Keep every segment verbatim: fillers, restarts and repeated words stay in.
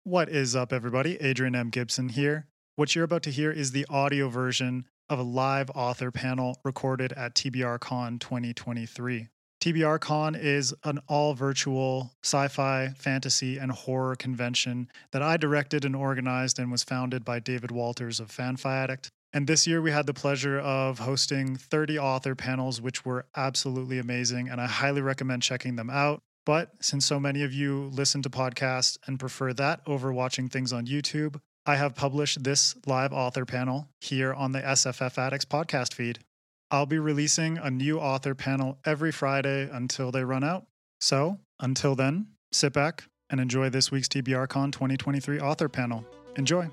What is up, everybody? Adrian M. Gibson here. What you're about to hear is the audio version of a live author panel recorded at T B R Con twenty twenty-three. T B R Con is an all-virtual sci-fi, fantasy, and horror convention that I directed and organized and was founded by David Walters of Fanfi Addict. And this year we had the pleasure of hosting thirty author panels, which were absolutely amazing, and I highly recommend checking them out. But since so many of you listen to podcasts and prefer that over watching things on YouTube, I have published this live author panel here on the S F F Addicts podcast feed. I'll be releasing a new author panel every Friday until they run out. So until then, sit back and enjoy this week's T B R Con twenty twenty-three author panel. Enjoy.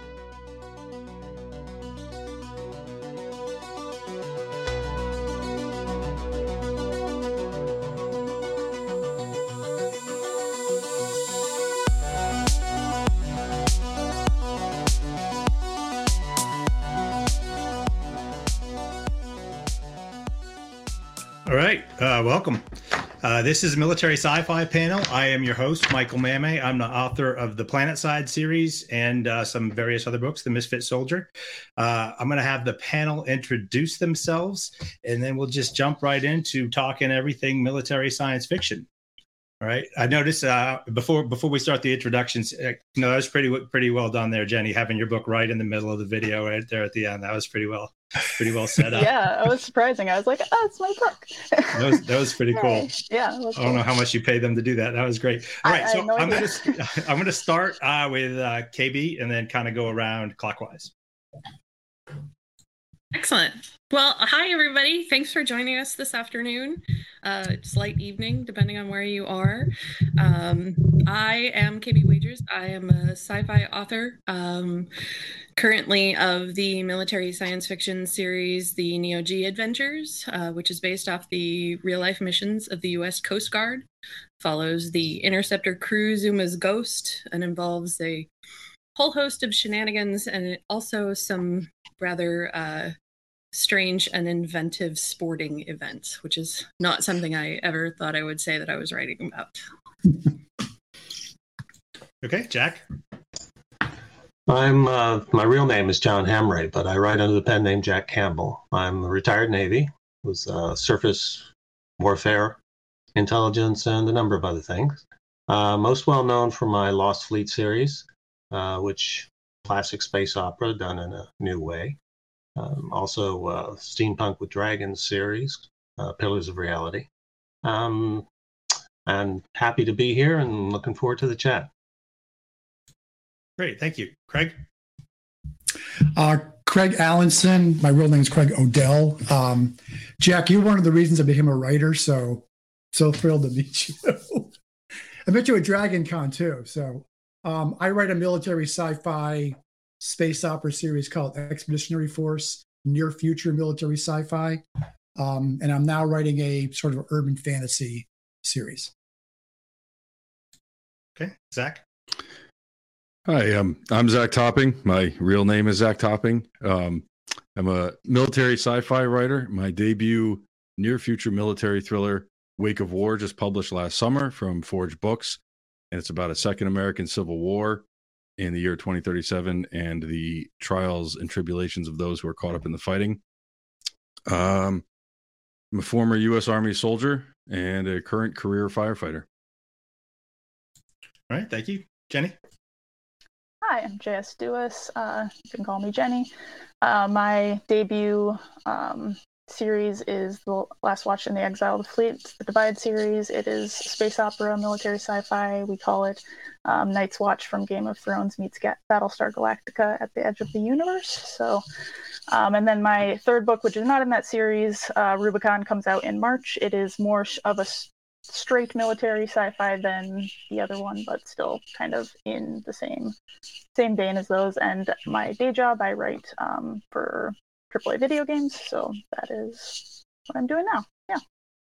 All right, uh, welcome. Uh, this is Military Sci-Fi Panel. I am your host, Michael Mame. I'm the author of the PlanetSide series and uh, some various other books, The Misfit Soldier. Uh, I'm going to have the panel introduce themselves, and then we'll just jump right into talking everything military science fiction. All right. I noticed uh, before before we start the introductions, uh, you know, that was pretty pretty well done there, Jenny, having your book right in the middle of the video, right there at the end. That was pretty well pretty well set up. Yeah, it was surprising. I was like, oh, it's my book. that was that was pretty cool. Yeah. I don't cool. know how much you paid them to do that. That was great. All right, I, so I I'm going to I'm going to start uh, with uh, K B and then kind of go around clockwise. Excellent. Well, hi, everybody. Thanks for joining us this afternoon. Uh, it's late evening, depending on where you are. Um, I am K B Wagers. I am a sci-fi author, um, currently of the military science fiction series, the Neo G Adventures, uh, which is based off the real-life missions of the U S Coast Guard. Follows the interceptor crew Zuma's Ghost and involves a whole host of shenanigans and also some rather uh, strange and inventive sporting events, which is not something I ever thought I would say that I was writing about. Okay, Jack. I'm uh, my real name is John Hamray, but I write under the pen name Jack Campbell. I'm a retired Navy, was uh, surface warfare, intelligence, and a number of other things. Uh, most well known for my Lost Fleet series, uh, which classic space opera done in a new way. Um, also, uh, Steampunk with Dragons series, uh, Pillars of Reality. Um, and happy to be here and looking forward to the chat. Great, thank you. Craig? Uh, Craig Allenson. My real name is Craig Odell. Um, Jack, you're one of the reasons I became a writer, so so thrilled to meet you. I met you at Dragon Con too. So um, I write a military sci-fi space opera series called Expeditionary Force, near future military sci-fi. Um, and I'm now writing a sort of urban fantasy series. Okay, Zach. Hi, um, I'm Zach Topping. My real name is Zach Topping. Um, I'm a military sci-fi writer. My debut near future military thriller, Wake of War, just published last summer from Forge Books. And it's about a second American Civil War in the year twenty thirty-seven and the trials and tribulations of those who are caught up in the fighting. Um, I'm a former U S Army soldier and a current career firefighter. All right, thank you. Jenny? Hi, I'm J S Dewis. Uh, you can call me Jenny. Uh, my debut um, series is The Last Watch in the Exile of the Fleet. It's the Divide series. It is space opera, military sci-fi. We call it um, Night's Watch from Game of Thrones meets Ga- Battlestar Galactica at the edge of the universe. So, um, and then my third book, which is not in that series, uh, Rubicon, comes out in March. It is more of a s- straight military sci-fi than the other one, but still kind of in the same same vein as those. And my day job, I write um, for triple A video games, so that is what I'm doing now. Yeah.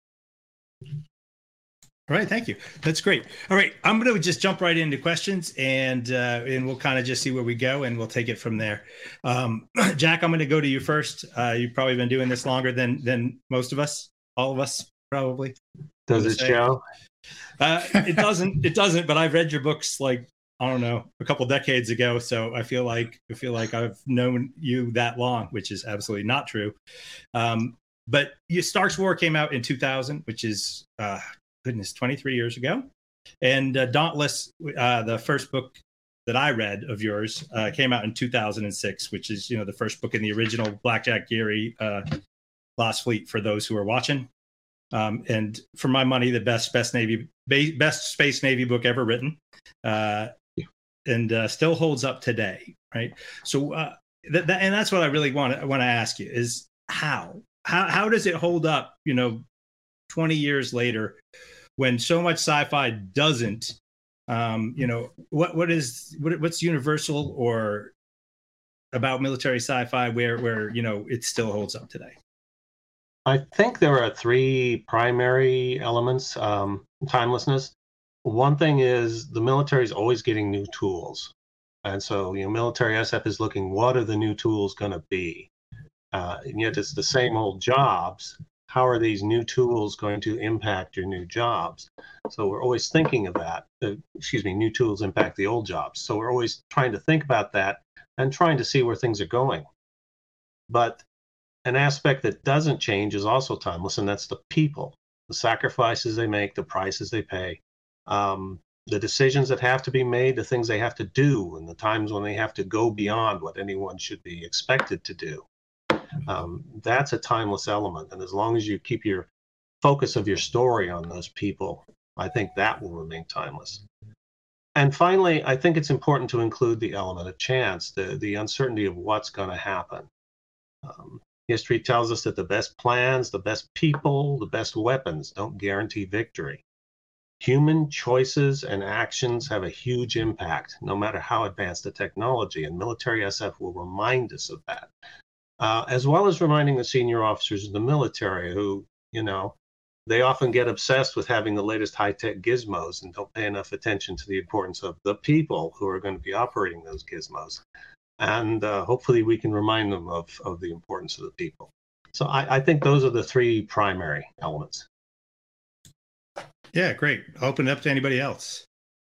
All right, thank you. That's great. All right, I'm going to just jump right into questions, and uh, and we'll kind of just see where we go, and we'll take it from there. Um, Jack, I'm going to go to you first. Uh, you've probably been doing this longer than than most of us, all of us, probably. Does it show? Uh, it doesn't. It doesn't. But I've read your books like I don't know, a couple decades ago. So I feel like I feel like I've known you that long, which is absolutely not true. Um, but you, Stark's War came out in two thousand, which is uh, goodness, twenty-three years ago. And uh, Dauntless, uh, the first book that I read of yours, uh, came out in two thousand six, which is, you know, the first book in the original Blackjack Geary uh, Lost Fleet for those who are watching. Um, and for my money, the best best Navy best Space Navy book ever written, uh, and uh, still holds up today, right? So, uh, that, that, and that's what I really want to want to ask you is how how how does it hold up? You know, twenty years later, when so much sci-fi doesn't. Um, you know, what what is what, what's universal or about military sci-fi where where you know it still holds up today? I think there are three primary elements. Um, timelessness. One thing is the military is always getting new tools, and so you know, military S F is looking, what are the new tools going to be? Uh, and yet it's the same old jobs. How are these new tools going to impact your new jobs? So we're always thinking of that. Uh, excuse me, new tools impact the old jobs. So we're always trying to think about that and trying to see where things are going. But an aspect that doesn't change is also timeless, and that's the people, the sacrifices they make, the prices they pay, um, the decisions that have to be made, the things they have to do, and the times when they have to go beyond what anyone should be expected to do. Um, that's a timeless element. And as long as you keep your focus of your story on those people, I think that will remain timeless. And finally, I think it's important to include the element of chance, the, the uncertainty of what's going to happen. Um, History tells us that the best plans, the best people, the best weapons don't guarantee victory. Human choices and actions have a huge impact, no matter how advanced the technology, and military S F will remind us of that, uh, as well as reminding the senior officers of the military who, you know, they often get obsessed with having the latest high-tech gizmos and don't pay enough attention to the importance of the people who are going to be operating those gizmos. And uh, hopefully we can remind them of, of the importance of the people. So I, I think those are the three primary elements. Yeah, great. I'll open it up to anybody else.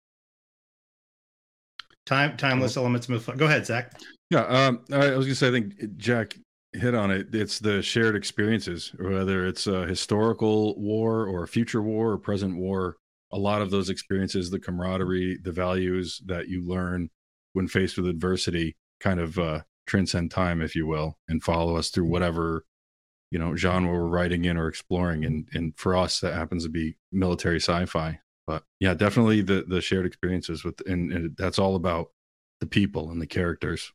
Time, timeless elements. Move. Go ahead, Zach. Yeah, um, I, I was gonna say, I think Jack hit on it. It's the shared experiences, whether it's a historical war or a future war or present war. A lot of those experiences, the camaraderie, the values that you learn when faced with adversity, kind of uh, transcend time, if you will, and follow us through whatever, you know, genre we're writing in or exploring. And and for us, that happens to be military sci-fi. But yeah, definitely the the shared experiences with, and, and that's all about the people and the characters.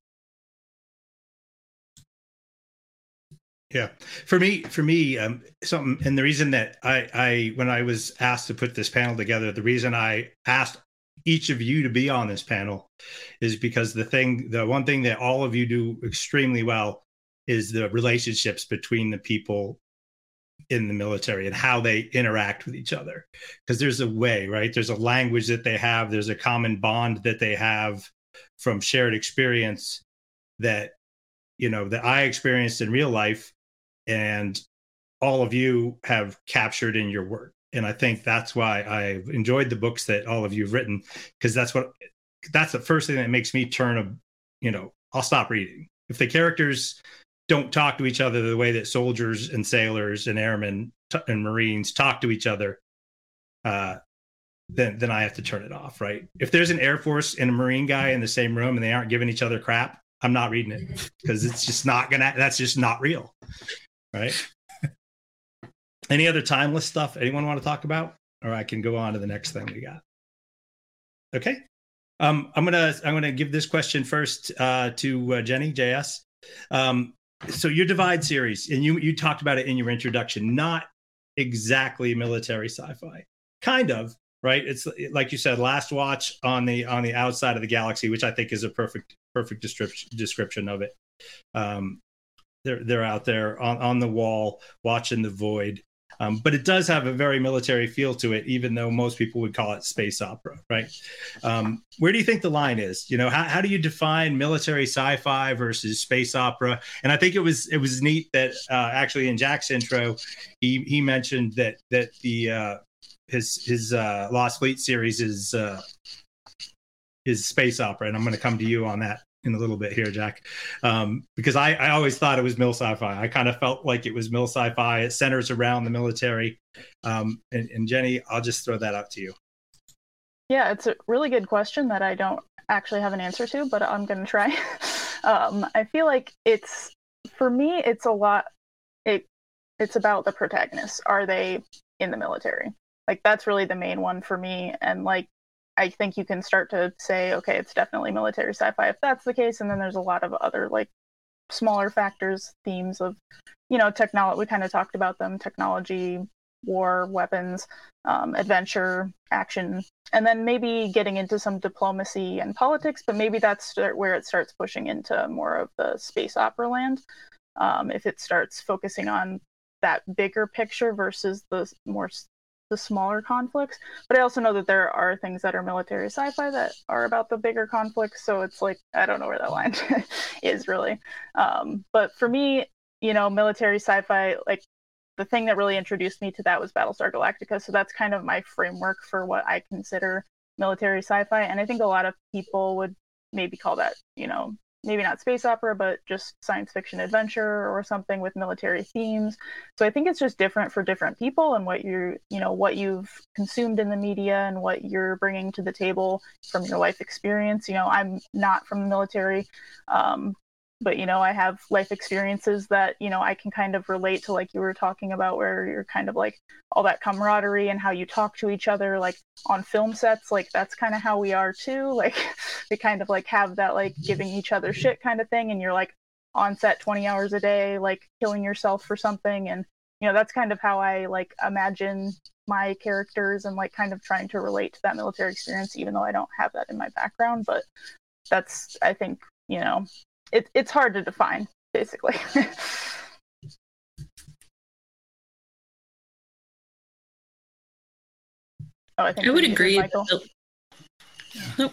Yeah, for me, for me, um, something, and the reason that I, I, when I was asked to put this panel together, the reason I asked each of you to be on this panel is because the thing, the one thing that all of you do extremely well is the relationships between the people in the military and how they interact with each other. Because there's a way, right? There's a language that they have. There's a common bond that they have from shared experience that, you know, that I experienced in real life and all of you have captured in your work. And I think that's why I've enjoyed the books that all of you have written, because that's what, that's the first thing that makes me turn a, you know, I'll stop reading. If the characters don't talk to each other the way that soldiers and sailors and airmen t- and Marines talk to each other, uh, then then I have to turn it off, right? If there's an Air Force and a Marine guy in the same room and they aren't giving each other crap, I'm not reading it because it's just not gonna, that's just not real, right? Any other timeless stuff anyone want to talk about? Or I can go on to the next thing we got. Okay. Um, I'm gonna I'm gonna give this question first uh, to uh, Jenny J S. Um, so your Divide series, and you you talked about it in your introduction. Not exactly military sci-fi, kind of, right? It's like you said, Last Watch on the on the outside of the galaxy, which I think is a perfect perfect description description of it. Um, they're they're out there on, on the wall watching the void. Um, but it does have a very military feel to it, even though most people would call it space opera, right? Um, where do you think the line is? You know, how, how do you define military sci-fi versus space opera? And I think it was it was neat that uh, actually in Jack's intro, he he mentioned that that the uh, his his uh, Lost Fleet series is uh, is space opera, and I'm going to come to you on that in a little bit here, Jack, um, because I, I always thought it was mil sci-fi. I kind of felt like it was mil sci-fi. It centers around the military. Um, and, and Jenny, I'll just throw that out to you. Yeah, it's a really good question that I don't actually have an answer to, but I'm going to try. um, I feel like it's, for me, it's a lot, it it's about the protagonists. Are they in the military? Like, that's really the main one for me. And like, I think you can start to say, okay, it's definitely military sci-fi if that's the case. And then there's a lot of other like smaller factors, themes of, you know, technology. We kind of talked about them, technology, war, weapons, um, adventure, action, and then maybe getting into some diplomacy and politics, but maybe that's where it starts pushing into more of the space opera land. Um, if it starts focusing on that bigger picture versus the more the smaller conflicts. But I also know that there are things that are military sci-fi that are about the bigger conflicts. So it's like, I don't know where that line is really. Um, but for me, you know, military sci-fi, like the thing that really introduced me to that was Battlestar Galactica. So that's kind of my framework for what I consider military sci-fi. And I think a lot of people would maybe call that, you know, maybe not space opera, but just science fiction adventure or something with military themes. So I think it's just different for different people and what you're, you know, what you've consumed in the media and what you're bringing to the table from your life experience. You know, I'm not from the military, um, but, you know, I have life experiences that, you know, I can kind of relate to, like you were talking about, where you're kind of like all that camaraderie and how you talk to each other, like on film sets, like that's kind of how we are too. Like we kind of like have that like giving each other shit kind of thing. And you're like on set twenty hours a day, like killing yourself for something. And, you know, that's kind of how I like imagine my characters and like kind of trying to relate to that military experience, even though I don't have that in my background. But that's, I think, you know, It, it's hard to define, basically. oh, I think I would agree. Michael. Nope.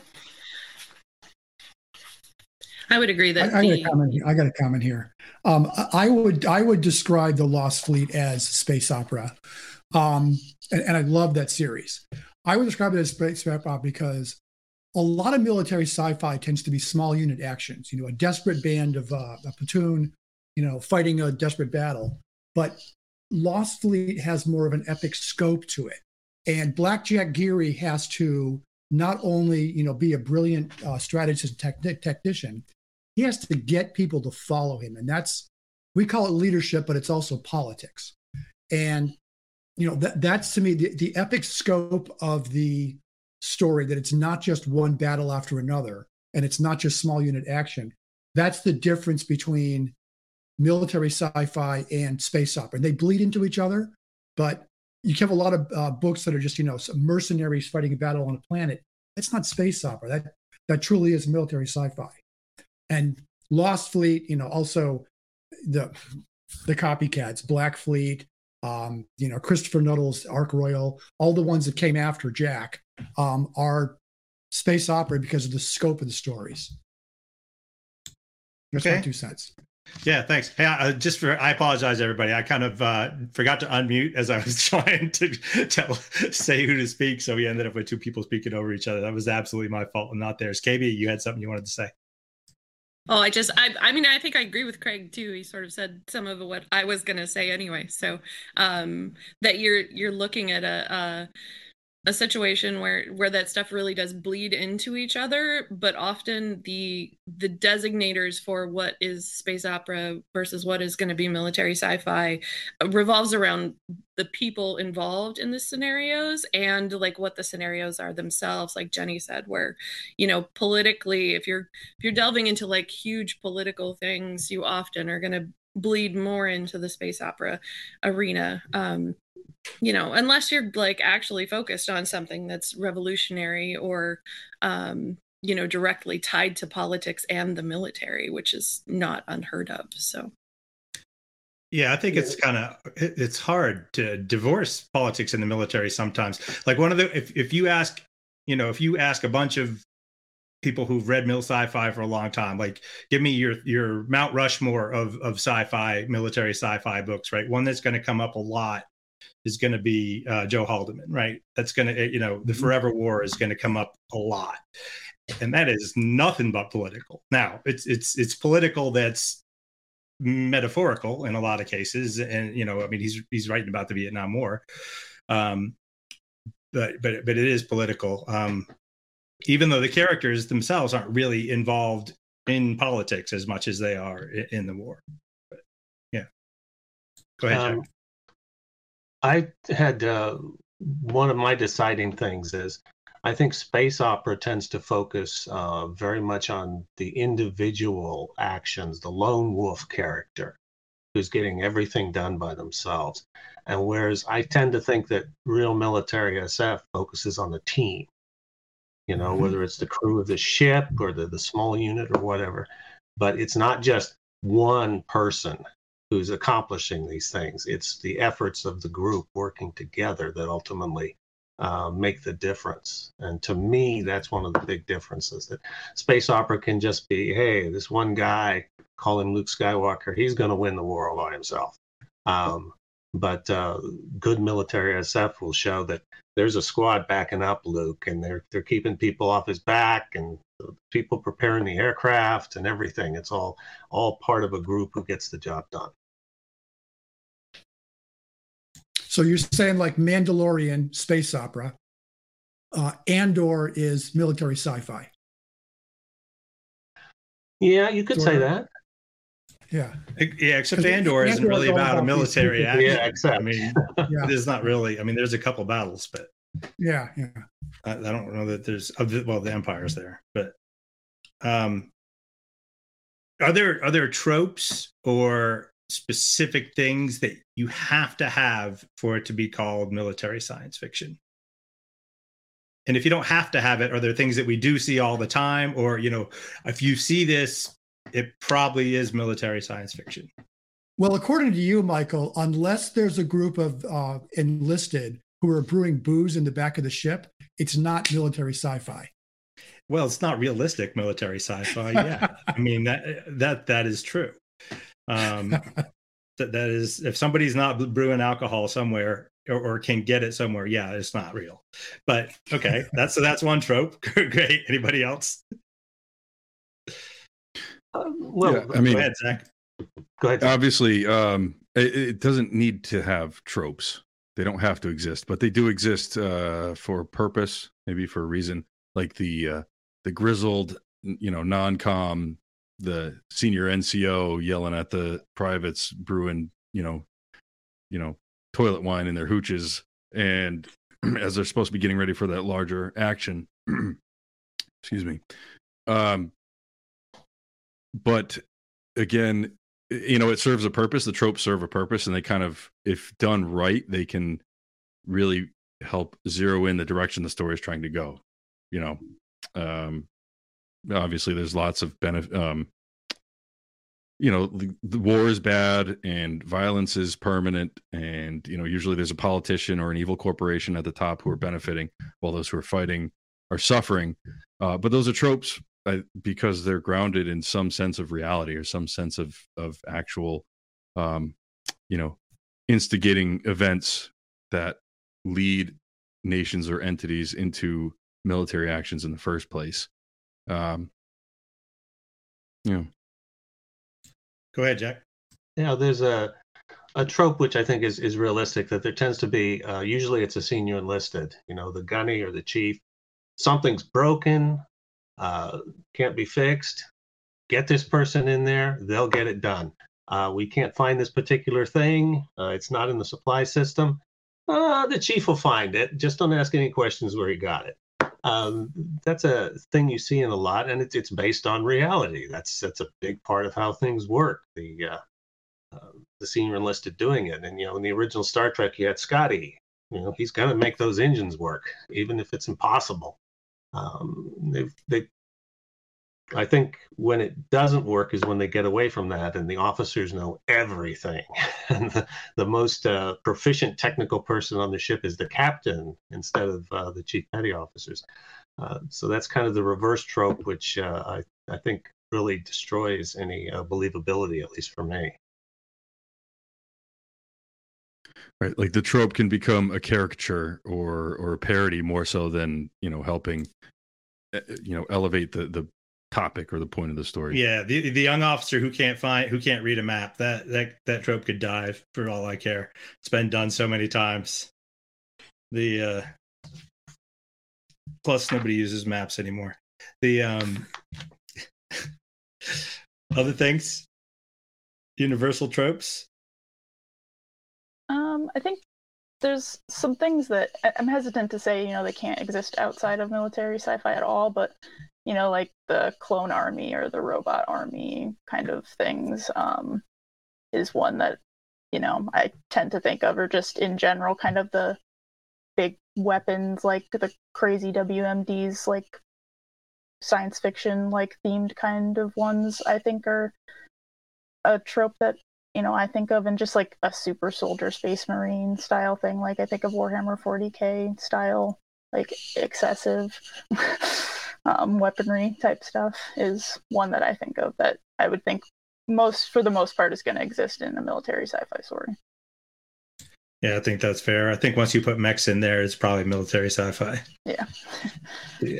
I would agree that I, I, the... got a comment here. I got a comment here. Um, I would I would describe the Lost Fleet as space opera, um, and, and I love that series. I would describe it as space opera because a lot of military sci-fi tends to be small unit actions, you know, a desperate band of uh, a platoon, you know, fighting a desperate battle. But Lost Fleet has more of an epic scope to it. And Blackjack Geary has to not only, you know, be a brilliant uh, strategist and tech- technician, he has to get people to follow him. And that's, we call it leadership, but it's also politics. And, you know, that, that's to me the, the epic scope of the story, that it's not just one battle after another and it's not just small unit action. That's the difference between military sci-fi and space opera. And they bleed into each other, but you have a lot of uh, books that are just, you know, mercenaries fighting a battle on a planet. That's not space opera. That that truly is military sci-fi. And Lost Fleet, you know, also the the copycats, Black Fleet, um, you know, Christopher Nuttall's Ark Royal, all the ones that came after Jack um, are space opera because of the scope of the stories. That's okay. my two cents. Yeah, thanks. Hey, uh, just for, I apologize, everybody. I kind of uh, forgot to unmute as I was trying to tell, say who to speak. So we ended up with two people speaking over each other. That was absolutely my fault and not theirs. K B, you had something you wanted to say. Oh, I just, I, I mean, I think I agree with Craig too. He sort of said some of what I was going to say anyway. So um, that you're, you're looking at a, a, a situation where, where that stuff really does bleed into each other, but often the, the designators for what is space opera versus what is going to be military sci-fi revolves around the people involved in the scenarios and like what the scenarios are themselves, like Jenny said, where, you know, politically, if you're, if you're delving into like huge political things, you often are going to bleed more into the space opera arena. Um, you know, unless you're like actually focused on something that's revolutionary or, um, you know, directly tied to politics and the military, which is not unheard of. So. Yeah, I think it's kind of, it's hard to divorce politics and the military sometimes. Like one of the, if, if you ask, you know, if you ask a bunch of people who've read mil sci-fi for a long time, like give me your, your Mount Rushmore of, of sci-fi, military sci-fi books, right? One that's going to come up a lot is going to be uh, Joe Haldeman, right? That's going to, you know, the Forever War is going to come up a lot. and that is nothing but political. Now, it's it's it's political that's metaphorical in a lot of cases, and you know, I mean, he's he's writing about the Vietnam War, um, but but but it is political. Um, even though the characters themselves aren't really involved in politics as much as they are in, in the war. But, yeah, go ahead, Jack. Um, I had uh, one of my deciding things is I think space opera tends to focus uh, very much on the individual actions, the lone wolf character who's getting everything done by themselves. And whereas I tend to think that real military S F focuses on the team, you know, mm-hmm. whether it's the crew of the ship or the, the small unit or whatever, but it's not just one person who's accomplishing these things. It's the efforts of the group working together that ultimately uh, make the difference. And to me, that's one of the big differences, that space opera can just be, hey, this one guy, call him Luke Skywalker, he's going to win the war all by himself. Um, but uh, good military S F will show that there's a squad backing up Luke, and they're they're keeping people off his back, and people preparing the aircraft and everything. It's all all part of a group who gets the job done. So you're saying like Mandalorian space opera, uh, Andor is military sci-fi. Yeah, you could sort say of. that. Yeah. Yeah, except Andor isn't really about a military action. Yeah, except. I mean, yeah. there's not really, I mean, there's a couple battles, but yeah, yeah. I, I don't know that there's, well, the Empire's there, but um, are there, are there tropes or specific things that you have to have for it to be called military science fiction? And if you don't have to have it, are there things that we do see all the time? Or, you know, if you see this, it probably is military science fiction. Well, according to you, Michael, unless there's a group of uh, enlisted who are brewing booze in the back of the ship, it's not military sci-fi. Well, it's not realistic military sci-fi. Yeah, I mean that that that is true. Um, that that is, if somebody's not brewing alcohol somewhere or, or can get it somewhere, yeah, it's not real. But okay, that's so that's one trope. Great. Anybody else? Uh, well, yeah, I mean, go ahead, Zach. Go ahead. Zach. Obviously, um, it, it doesn't need to have tropes. They don't have to exist, but they do exist uh, for a purpose, maybe for a reason. Like the uh, the grizzled, you know, non-com, the senior N C O yelling at the privates brewing, you know, you know, toilet wine in their hooches, and as they're supposed to be getting ready for that larger action. Excuse me. Um, But again, you know, it serves a purpose. The tropes serve a purpose, and they kind of, if done right, they can really help zero in the direction the story is trying to go. You know, um, obviously there's lots of benefit. Um, you know, the, the war is bad and violence is permanent, and you know, usually there's a politician or an evil corporation at the top who are benefiting, while those who are fighting are suffering. Uh, but those are tropes. Uh, because they're grounded in some sense of reality or some sense of of actual, um, you know, instigating events that lead nations or entities into military actions in the first place. Um, yeah. Go ahead, Jack. Yeah, there's a a trope which I think is is realistic, that there tends to be uh, usually it's a senior enlisted, you know, the gunny or the chief. Something's broken. Uh, can't be fixed. Get this person in there, they'll get it done. Uh, we can't find this particular thing. Uh, it's not in the supply system. Uh, the chief will find it. Just don't ask any questions where he got it. Um, that's a thing you see in a lot, and it's it's based on reality. That's that's a big part of how things work. The uh, uh, the senior enlisted doing it, and you know, in the original Star Trek, you had Scotty. You know, he's gonna make those engines work, even if it's impossible. Um, they, they, I think when it doesn't work is when they get away from that, and the officers know everything. And the, the most uh, proficient technical person on the ship is the captain instead of uh, the chief petty officers. Uh, so that's kind of the reverse trope, which uh, I, I think really destroys any uh, believability, at least for me. Right, like the trope can become a caricature or or a parody more so than, you know, helping you know, elevate the the topic or the point of the story. Yeah, the the young officer who can't find who can't read a map, that that that trope could die for all I care. It's been done so many times. The uh plus nobody uses maps anymore. The um other things, universal tropes. Um, I think there's some things that I'm hesitant to say, you know, they can't exist outside of military sci-fi at all, but you know, like the clone army or the robot army kind of things um, is one that, you know, I tend to think of, or just in general, kind of the big weapons, like the crazy W M Ds, like science fiction, like themed kind of ones, I think are a trope that, you know, I think of, and just like a super soldier space marine style thing. Like I think of Warhammer forty K style, like excessive um, weaponry type stuff is one that I think of that I would think most, for the most part, is going to exist in a military sci-fi story. Yeah, I think that's fair. I think once you put mechs in there, it's probably military sci-fi. Yeah. Yeah.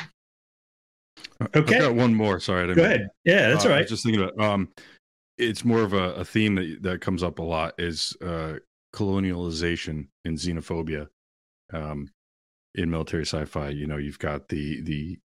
Okay. I've got one more. Sorry. I didn't Go ahead. Yeah, that's uh, all right. I was just thinking about, um, it's more of a, a theme that, that comes up a lot is uh, colonialization and xenophobia um, in military sci-fi. You know, you've got the, the,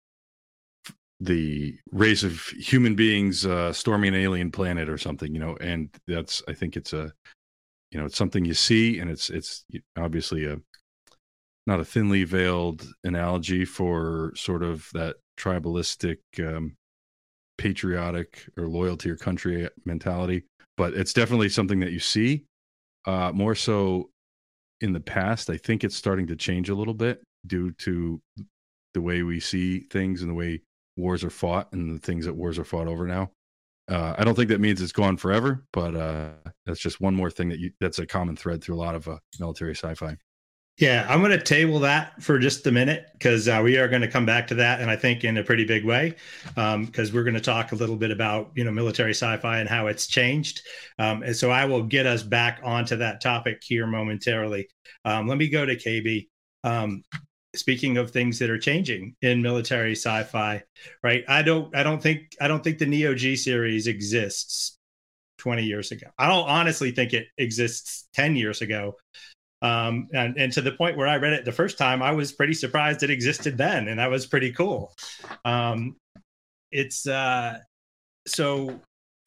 the race of human beings uh, storming an alien planet or something, you know, and that's, I think it's a, you know, it's something you see, and it's, it's obviously a, not a thinly veiled analogy for sort of that tribalistic, um, patriotic or loyal to your country mentality, but it's definitely something that you see uh, more so in the past. I think it's starting to change a little bit due to the way we see things and the way wars are fought and the things that wars are fought over now. Uh, I don't think that means it's gone forever, but uh, that's just one more thing that you, that's a common thread through a lot of uh, military sci-fi. Yeah, I'm going to table that for just a minute because uh, we are going to come back to that, and I think in a pretty big way, because um, we're going to talk a little bit about, you know, military sci-fi and how it's changed. Um, and so I will get us back onto that topic here momentarily. Um, let me go to K B. Um, speaking of things that are changing in military sci-fi, right? I don't, I don't think, I don't think the Neo G series exists twenty years ago. I don't honestly think it exists ten years ago. Um, and, and to the point where I read it the first time, I was pretty surprised it existed then. And that was pretty cool. Um, it's, uh, so,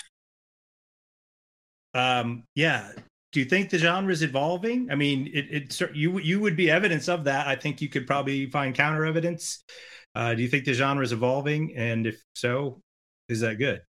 um, yeah. Do you think the genre is evolving? I mean, it, it, you, you would be evidence of that. I think you could probably find counter evidence. Uh, do you think the genre is evolving? And if so, is that good?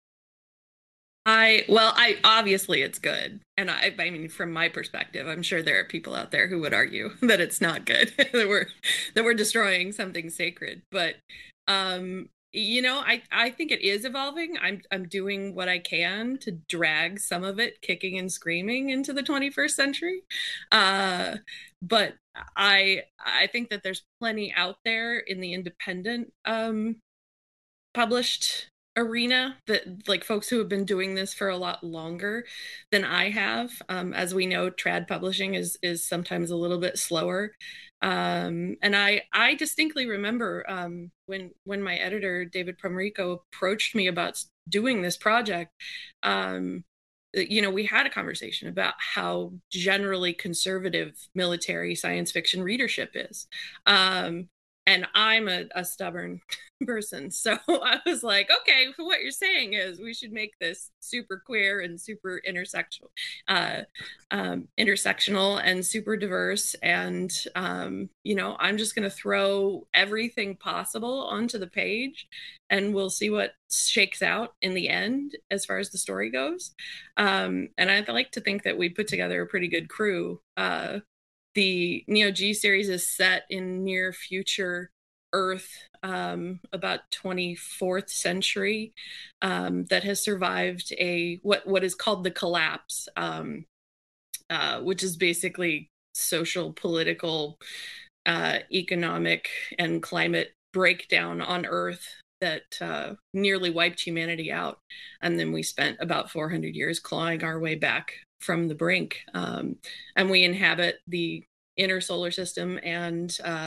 I, well, I, obviously it's good. And I, I mean, from my perspective, I'm sure there are people out there who would argue that it's not good, that we're, that we're destroying something sacred. But, um, you know, I, I think it is evolving. I'm, I'm doing what I can to drag some of it kicking and screaming into the twenty-first century. Uh, but I, I think that there's plenty out there in the independent, um, published arena that, like, folks who have been doing this for a lot longer than I have. Um, as we know, trad publishing is is sometimes a little bit slower. Um, and I I distinctly remember um, when when my editor David Promerico approached me about doing this project. Um, you know, we had a conversation about how generally conservative military science fiction readership is. Um, and I'm a, a stubborn person. So I was like, okay, what you're saying is we should make this super queer and super intersectional, uh, um, intersectional and super diverse. And, um, you know, I'm just going to throw everything possible onto the page and we'll see what shakes out in the end as far as the story goes. Um, and I'd like to think that we put together a pretty good crew. Uh, the Neo G series is set in near future Earth, um, about twenty-fourth century, um, that has survived a what what is called the collapse, um, uh, which is basically social, political, uh, economic, and climate breakdown on Earth that uh, nearly wiped humanity out. And then we spent about four hundred years clawing our way back from the brink. Um, and we inhabit the inner solar system and uh,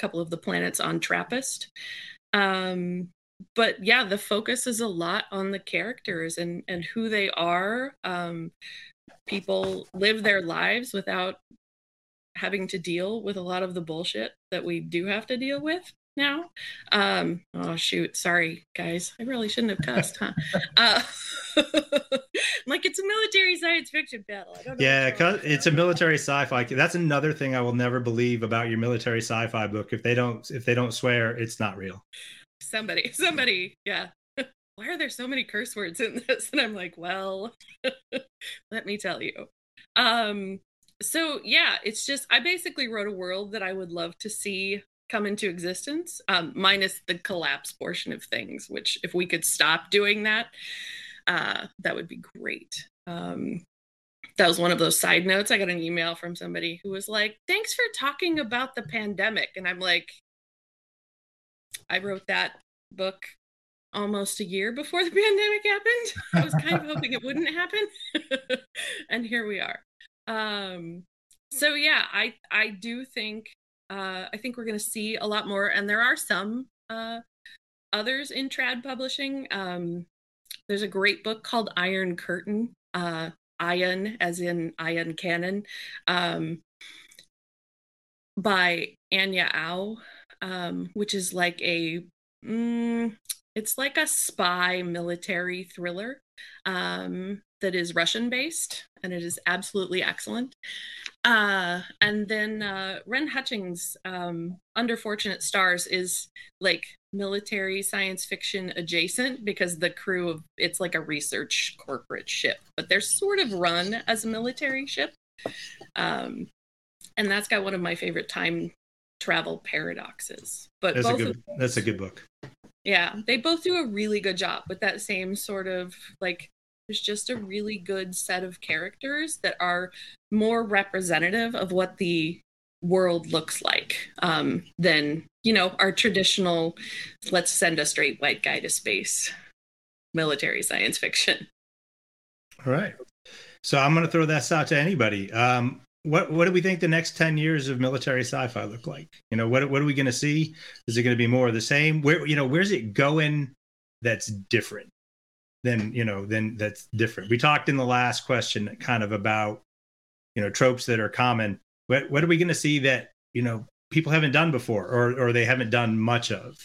couple of the planets on TRAPPIST. Um, but yeah, the focus is a lot on the characters and, and who they are. Um, people live their lives without having to deal with a lot of the bullshit that we do have to deal with now. Um, oh shoot, sorry guys, I really shouldn't have cussed, huh? uh, like it's a military science fiction battle. I don't know. Yeah, it's a military sci-fi. That's another thing I will never believe about your military sci-fi book. If they don't, if they don't swear, it's not real. Somebody, somebody, yeah. Why are there so many curse words in this? And I'm like, well, let me tell you. Um, so yeah, it's just, I basically wrote a world that I would love to see come into existence, um, minus the collapse portion of things, which if we could stop doing that, uh, that would be great. Um, that was one of those side notes. I got an email from somebody who was like, thanks for talking about the pandemic. And I'm like, I wrote that book almost a year before the pandemic happened. I was kind of hoping it wouldn't happen. And here we are. Um, so yeah, I, I do think, uh, I think we're going to see a lot more. And there are some uh, others in trad publishing. Um, there's a great book called Iron Curtain, uh, Iron as in Iron Cannon, um, by Anya Au, um, which is like a, mm, it's like a spy military thriller um, that is Russian based, and it is absolutely excellent. Uh, and then uh, Ren Hutchings' um, Under Fortunate Stars is like military science fiction adjacent because the crew of it's like a research corporate ship, but they're sort of run as a military ship. Um, and that's got one of my favorite time travel paradoxes. But that's both a good, of, that's a good book. Yeah, they both do a really good job with that same sort of like, there's just a really good set of characters that are more representative of what the world looks like um, than, you know, our traditional, let's send a straight white guy to space military science fiction. All right. So I'm going to throw this out to anybody. Um, what what do we think the next ten years of military sci-fi look like? You know, what what are we going to see? Is it going to be more of the same? Where, you know, where's it going that's different? Then, you know, then that's different. We talked in the last question kind of about, you know, tropes that are common. What what are we going to see that, you know, people haven't done before or or they haven't done much of?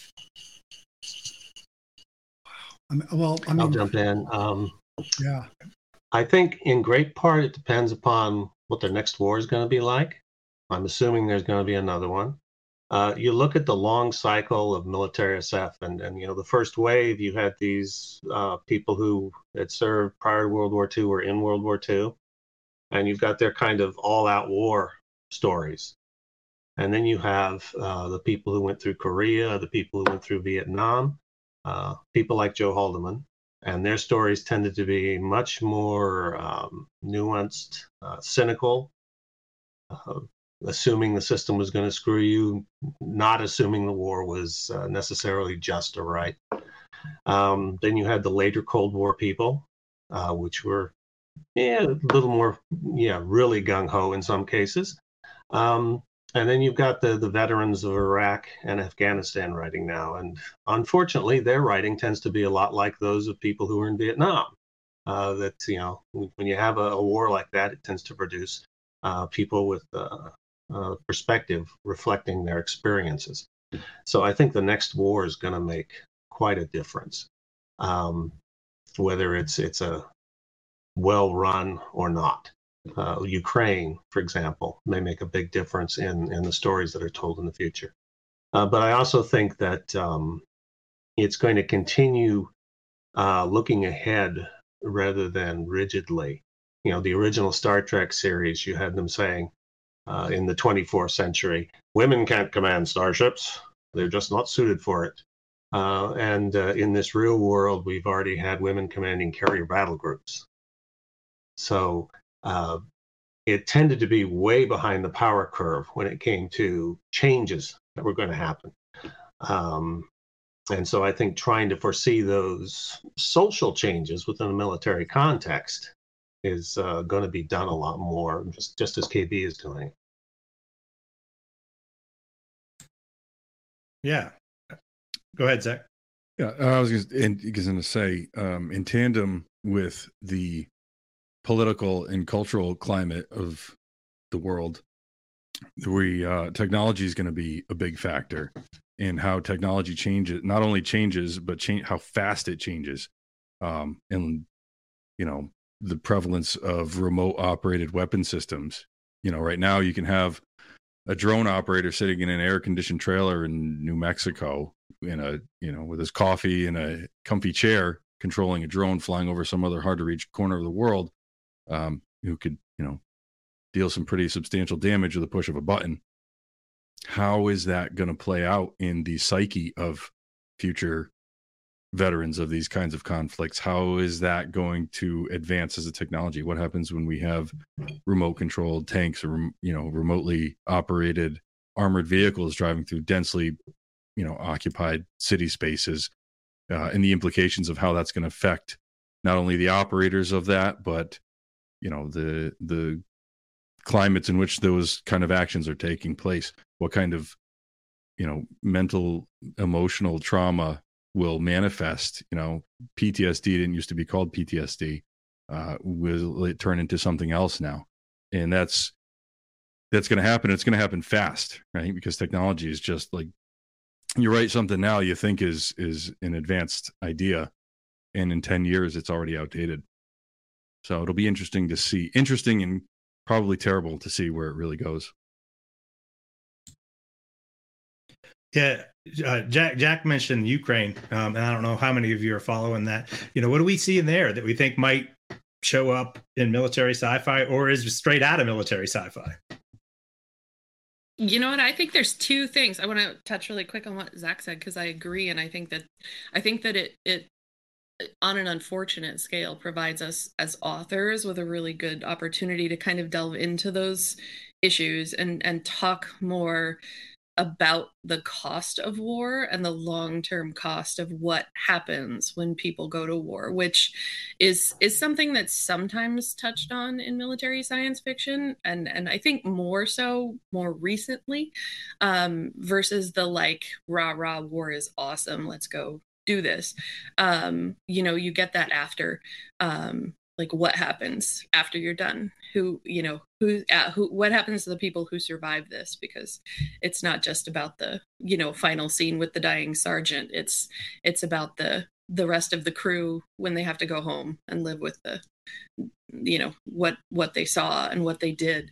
I mean, well, I mean, I'll jump in. Um, yeah. I think in great part it depends upon what their next war is going to be like. I'm assuming there's going to be another one. Uh, you look at the long cycle of military S F, and, and you know, the first wave, you had these uh, people who had served prior to World War Two or in World War Two, and you've got their kind of all-out war stories. And then you have uh, the people who went through Korea, the people who went through Vietnam, uh, people like Joe Haldeman, and their stories tended to be much more um, nuanced, uh, cynical, uh, assuming the system was going to screw you, not assuming the war was uh, necessarily just or right. Um, then you had the later Cold War people, uh, which were yeah, a little more, yeah, really gung-ho in some cases. Um, and then you've got the, the veterans of Iraq and Afghanistan writing now. And unfortunately, their writing tends to be a lot like those of people who were in Vietnam. Uh, that, you know, when you have a, a war like that, it tends to produce uh, people with uh, Uh, perspective reflecting their experiences. So I think the next war is going to make quite a difference, um, whether it's it's a well run or not. Uh, Ukraine, for example, may make a big difference in in the stories that are told in the future. Uh, but I also think that um, it's going to continue uh, looking ahead rather than rigidly. You know, the original Star Trek series, you had them saying, Uh, in the twenty-fourth century, women can't command starships. They're just not suited for it. Uh, and uh, in this real world, we've already had women commanding carrier battle groups. So uh, it tended to be way behind the power curve when it came to changes that were going to happen. Um, and so I think trying to foresee those social changes within a military context is uh, going to be done a lot more, just, just as K B is doing. Yeah. Go ahead, Zach. Yeah, I was going to say, um, in tandem with the political and cultural climate of the world, we uh, technology is going to be a big factor in how technology changes. Not only changes, but change how fast it changes, um, and you know the prevalence of remote operated weapon systems. You know, right now you can have a drone operator sitting in an air conditioned trailer in New Mexico in a, you know, with his coffee in a comfy chair, controlling a drone flying over some other hard to reach corner of the world, um, who could, you know, deal some pretty substantial damage with a push of a button. How is that going to play out in the psyche of future veterans of these kinds of conflicts? How is that going to advance as a technology? What happens when we have remote controlled tanks or, you know, remotely operated armored vehicles driving through densely, you know, occupied city spaces, uh, and the implications of how that's going to affect not only the operators of that, but, you know, the, the climates in which those kind of actions are taking place. What kind of, you know, mental, emotional trauma will manifest? You know, P T S D didn't used to be called P T S D. Uh, will it turn into something else now? And that's, that's going to happen. It's going to happen fast, right? Because technology is just like, you write something now you think is, is an advanced idea, and in ten years, it's already outdated. So it'll be interesting to see, interesting and probably terrible to see where it really goes. Yeah, uh, Jack Jack mentioned Ukraine, um, and I don't know how many of you are following that. You know, what do we see in there that we think might show up in military sci-fi, or is straight out of military sci-fi? You know what? I think there's two things. I want to touch really quick on what Zach said, because I agree, and I think that I think that it it on an unfortunate scale provides us as authors with a really good opportunity to kind of delve into those issues and and talk more about the cost of war and the long-term cost of what happens when people go to war, which is is something that's sometimes touched on in military science fiction, and and I think more so more recently, um, versus the like rah rah war is awesome, let's go do this. Um, you know, you get that after. Um, like what happens after you're done, who, you know, who, uh, who, what happens to the people who survive this? Because it's not just about the, you know, final scene with the dying sergeant. It's, it's about the, the rest of the crew when they have to go home and live with the, you know, what, what they saw and what they did.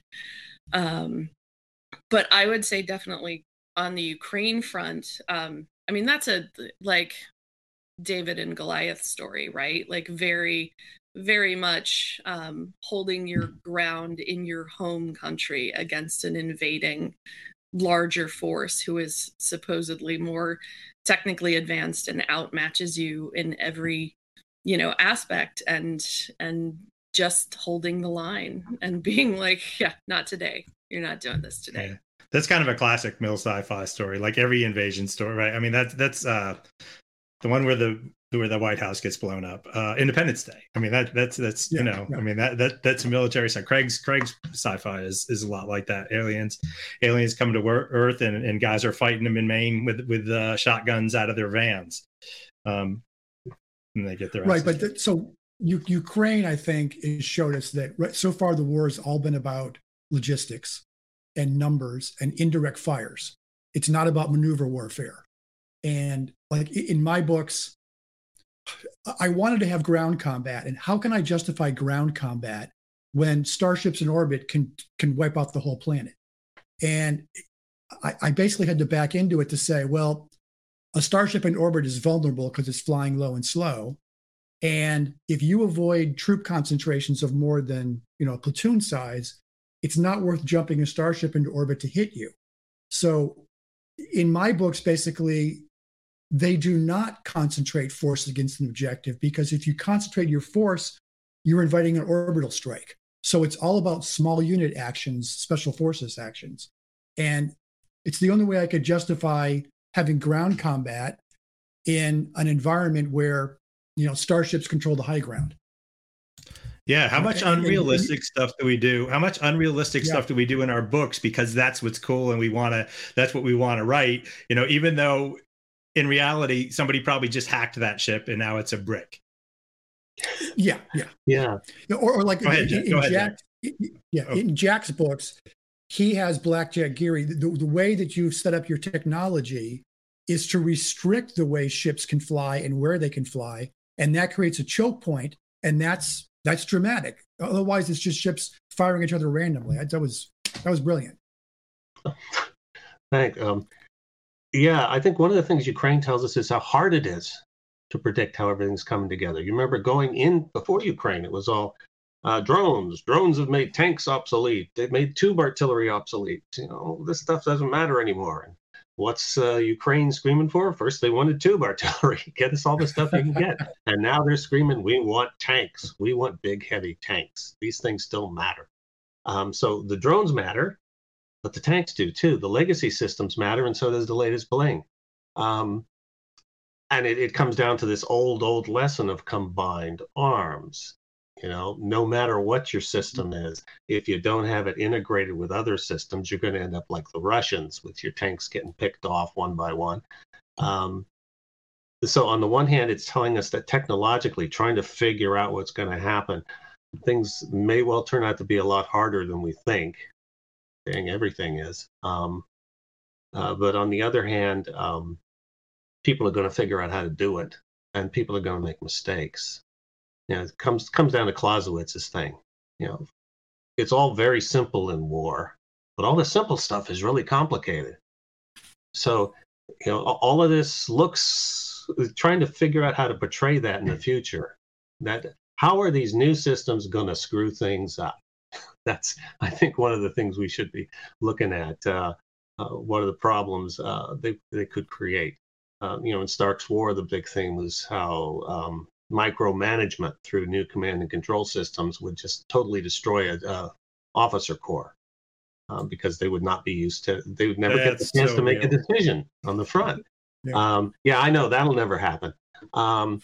Um, but I would say definitely on the Ukraine front, um, I mean, that's a, like David and Goliath story, right? Like very, very much um, holding your ground in your home country against an invading larger force who is supposedly more technically advanced and outmatches you in every, you know, aspect, and and just holding the line and being like, yeah, not today. You're not doing this today. Yeah. That's kind of a classic mil sci-fi story, like every invasion story, right? I mean, that's that's uh, the one where the where the White House gets blown up. Uh, Independence Day. I mean, that that's that's yeah, you know, yeah. I mean that that that's a military side. Craig's Craig's sci-fi is is a lot like that. Aliens, aliens come to Earth, and, and guys are fighting them in Maine with with uh, shotguns out of their vans, um, and they get their right. But the, so U- Ukraine, I think, is showed us that right, so far the war has all been about logistics and numbers and indirect fires. It's not about maneuver warfare. And like in my books, I wanted to have ground combat. And how can I justify ground combat when starships in orbit can can wipe out the whole planet? And I, I basically had to back into it to say, well, a starship in orbit is vulnerable because it's flying low and slow. And if you avoid troop concentrations of more than, you know, platoon size, it's not worth jumping a starship into orbit to hit you. So in my books, basically, they do not concentrate force against an objective, because if you concentrate your force, you're inviting an orbital strike. So it's all about small unit actions, special forces actions. And it's the only way I could justify having ground combat in an environment where, you know, starships control the high ground. Yeah, how much And- and- unrealistic stuff do we do? How much unrealistic Yeah. stuff do we do in our books because that's what's cool and we want to that's what we want to write, you know, even though in reality somebody probably just hacked that ship and now it's a brick. Yeah, yeah. Yeah. Yeah, Or, or like Go ahead, in, Jack. in Go ahead, Jack, yeah, Oh. in Jack's books, he has Blackjack Geary. The, the way that you've set up your technology is to restrict the way ships can fly and where they can fly, and that creates a choke point, and that's that's dramatic. Otherwise, it's just ships firing each other randomly. That was that was brilliant. Thank. Um, yeah, I think one of the things Ukraine tells us is how hard it is to predict how everything's coming together. You remember going in before Ukraine, it was all uh, drones. Drones have made tanks obsolete. They've made tube artillery obsolete. You know, this stuff doesn't matter anymore. And what's uh, Ukraine screaming for? First, they wanted tube artillery. Get us all the stuff you can get. And now they're screaming, we want tanks. We want big, heavy tanks. These things still matter. Um, so the drones matter, but the tanks do too. The legacy systems matter, and so does the latest bling. Um, and it, it comes down to this old, old lesson of combined arms. You know, no matter what your system is, if you don't have it integrated with other systems, you're going to end up like the Russians with your tanks getting picked off one by one. Um, so on the one hand, it's telling us that technologically, trying to figure out what's going to happen, things may well turn out to be a lot harder than we think. Dang, everything is. Um, uh, but on the other hand, um, people are going to figure out how to do it, and people are going to make mistakes. You know, it comes comes down to Clausewitz's thing. You know, it's all very simple in war, but all the simple stuff is really complicated. So, you know, all of this looks trying to figure out how to portray that in the future. That how are these new systems going to screw things up? That's, I think, one of the things we should be looking at. Uh, uh, what are the problems uh, they they could create? Uh, you know, in Stark's War, the big thing was how um, micromanagement through new command and control systems would just totally destroy a uh, officer corps um, because they would not be used to. They would never That's get the chance so to make real. a decision on the front. Yeah. Um, yeah, I know that'll never happen. Um,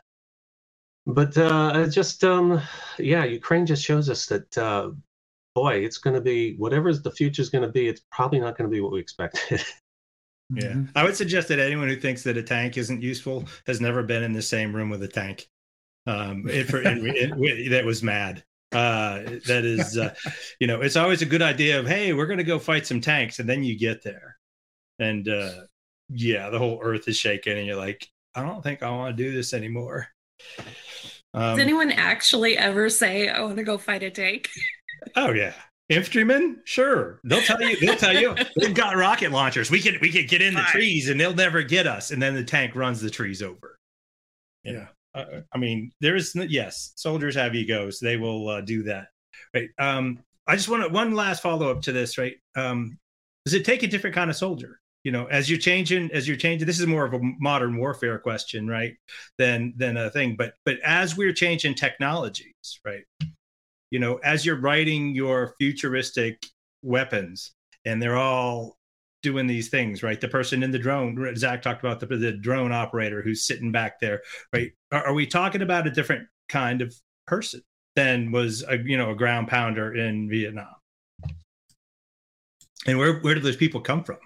but uh, just um, yeah, Ukraine just shows us that. Uh, boy, it's going to be whatever the future is going to be. It's probably not going to be what we expected. Yeah. Mhm. I would suggest that anyone who thinks that a tank isn't useful has never been in the same room with a tank. Um, it, for, it, it, that was mad. Uh, that is, uh, you know, it's always a good idea of, hey, we're going to go fight some tanks. And then you get there. And uh, yeah, the whole earth is shaking. And you're like, I don't think I want to do this anymore. Um, Does anyone actually ever say, I want to go fight a tank? Oh, yeah. Infantrymen, sure. They'll tell you. They'll tell you they've got rocket launchers. We can we can get in the Right. trees and they'll never get us. And then the tank runs the trees over. You know, uh, I mean, there is yes, soldiers have egos. They will uh, do that. Right. Um, I just want to, one last follow up to this. Right. Um, does it take a different kind of soldier? You know, as you're changing, as you're changing. This is more of a modern warfare question, right? Than than a thing. But but as we're changing technologies, right? You know, as you're writing your futuristic weapons and they're all doing these things, right? The person in the drone, Zach talked about the, the drone operator who's sitting back there, right? Are, are we talking about a different kind of person than was, a, you know, a ground pounder in Vietnam? And where, where do those people come from?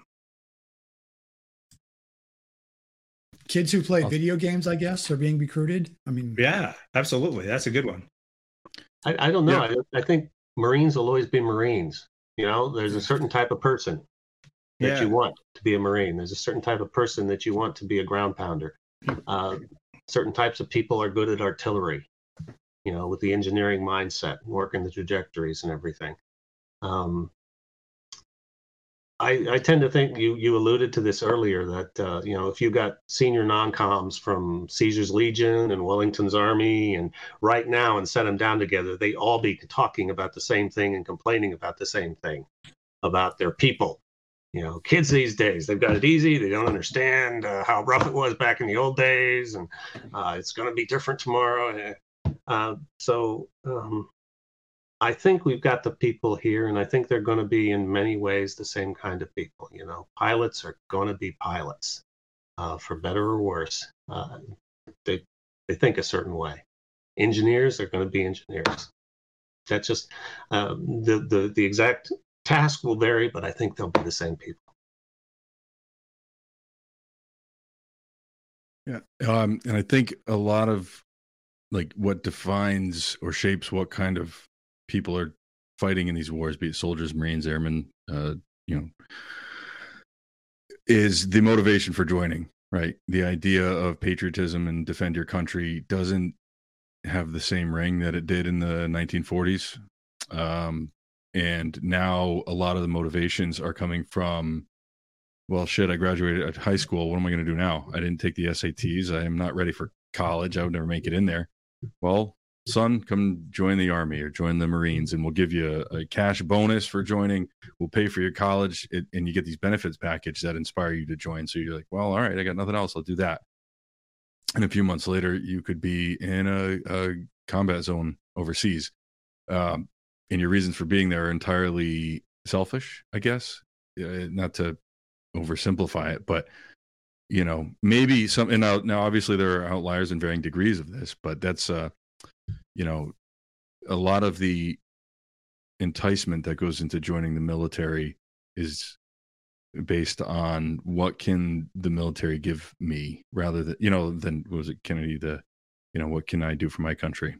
Kids who play Awesome. video games, I guess, are being recruited. I mean, Yeah, absolutely. That's a good one. I, I don't know. I, I think Marines will always be Marines. You know, there's a certain type of person that Yeah. you want to be a Marine. There's a certain type of person that you want to be a ground pounder. Uh, certain types of people are good at artillery, you know, with the engineering mindset, working the trajectories and everything. Um, I, I tend to think you you alluded to this earlier that uh, you know, if you got senior non-coms from Caesar's Legion and Wellington's Army and right now and set them down together, they all be talking about the same thing and complaining about the same thing about their people. You know, kids these days, they've got it easy. They don't understand uh, how rough it was back in the old days, and uh, it's going to be different tomorrow. Uh, so um, I think we've got the people here, and I think they're going to be in many ways the same kind of people. You know, pilots are going to be pilots, uh, for better or worse. Uh, they they think a certain way. Engineers are going to be engineers. That's just um, the, the the exact task will vary, but I think they'll be the same people. Yeah, um, and I think a lot of like what defines or shapes what kind of people are fighting in these wars, be it soldiers, Marines, airmen, uh, you know, is the motivation for joining. Right, the idea of patriotism and defend your country doesn't have the same ring that it did in the nineteen forties, um, and now a lot of the motivations are coming from, well, shit, I graduated at high school. What am I going to do now? I didn't take the S A Ts. I am not ready for college. I would never make it in there. Well, son, come join the Army or join the Marines, and we'll give you a, a cash bonus for joining. We'll pay for your college, it, and you get these benefits package that inspire you to join. So you're like, well, all right, I got nothing else. I'll do that. And a few months later, you could be in a, a combat zone overseas. Um, and your reasons for being there are entirely selfish, I guess. Uh, not to oversimplify it, but you know, maybe some, and now, now obviously there are outliers in varying degrees of this, but that's, uh, you know, a lot of the enticement that goes into joining the military is based on what can the military give me rather than, you know, than was it Kennedy, the, you know, what can I do for my country?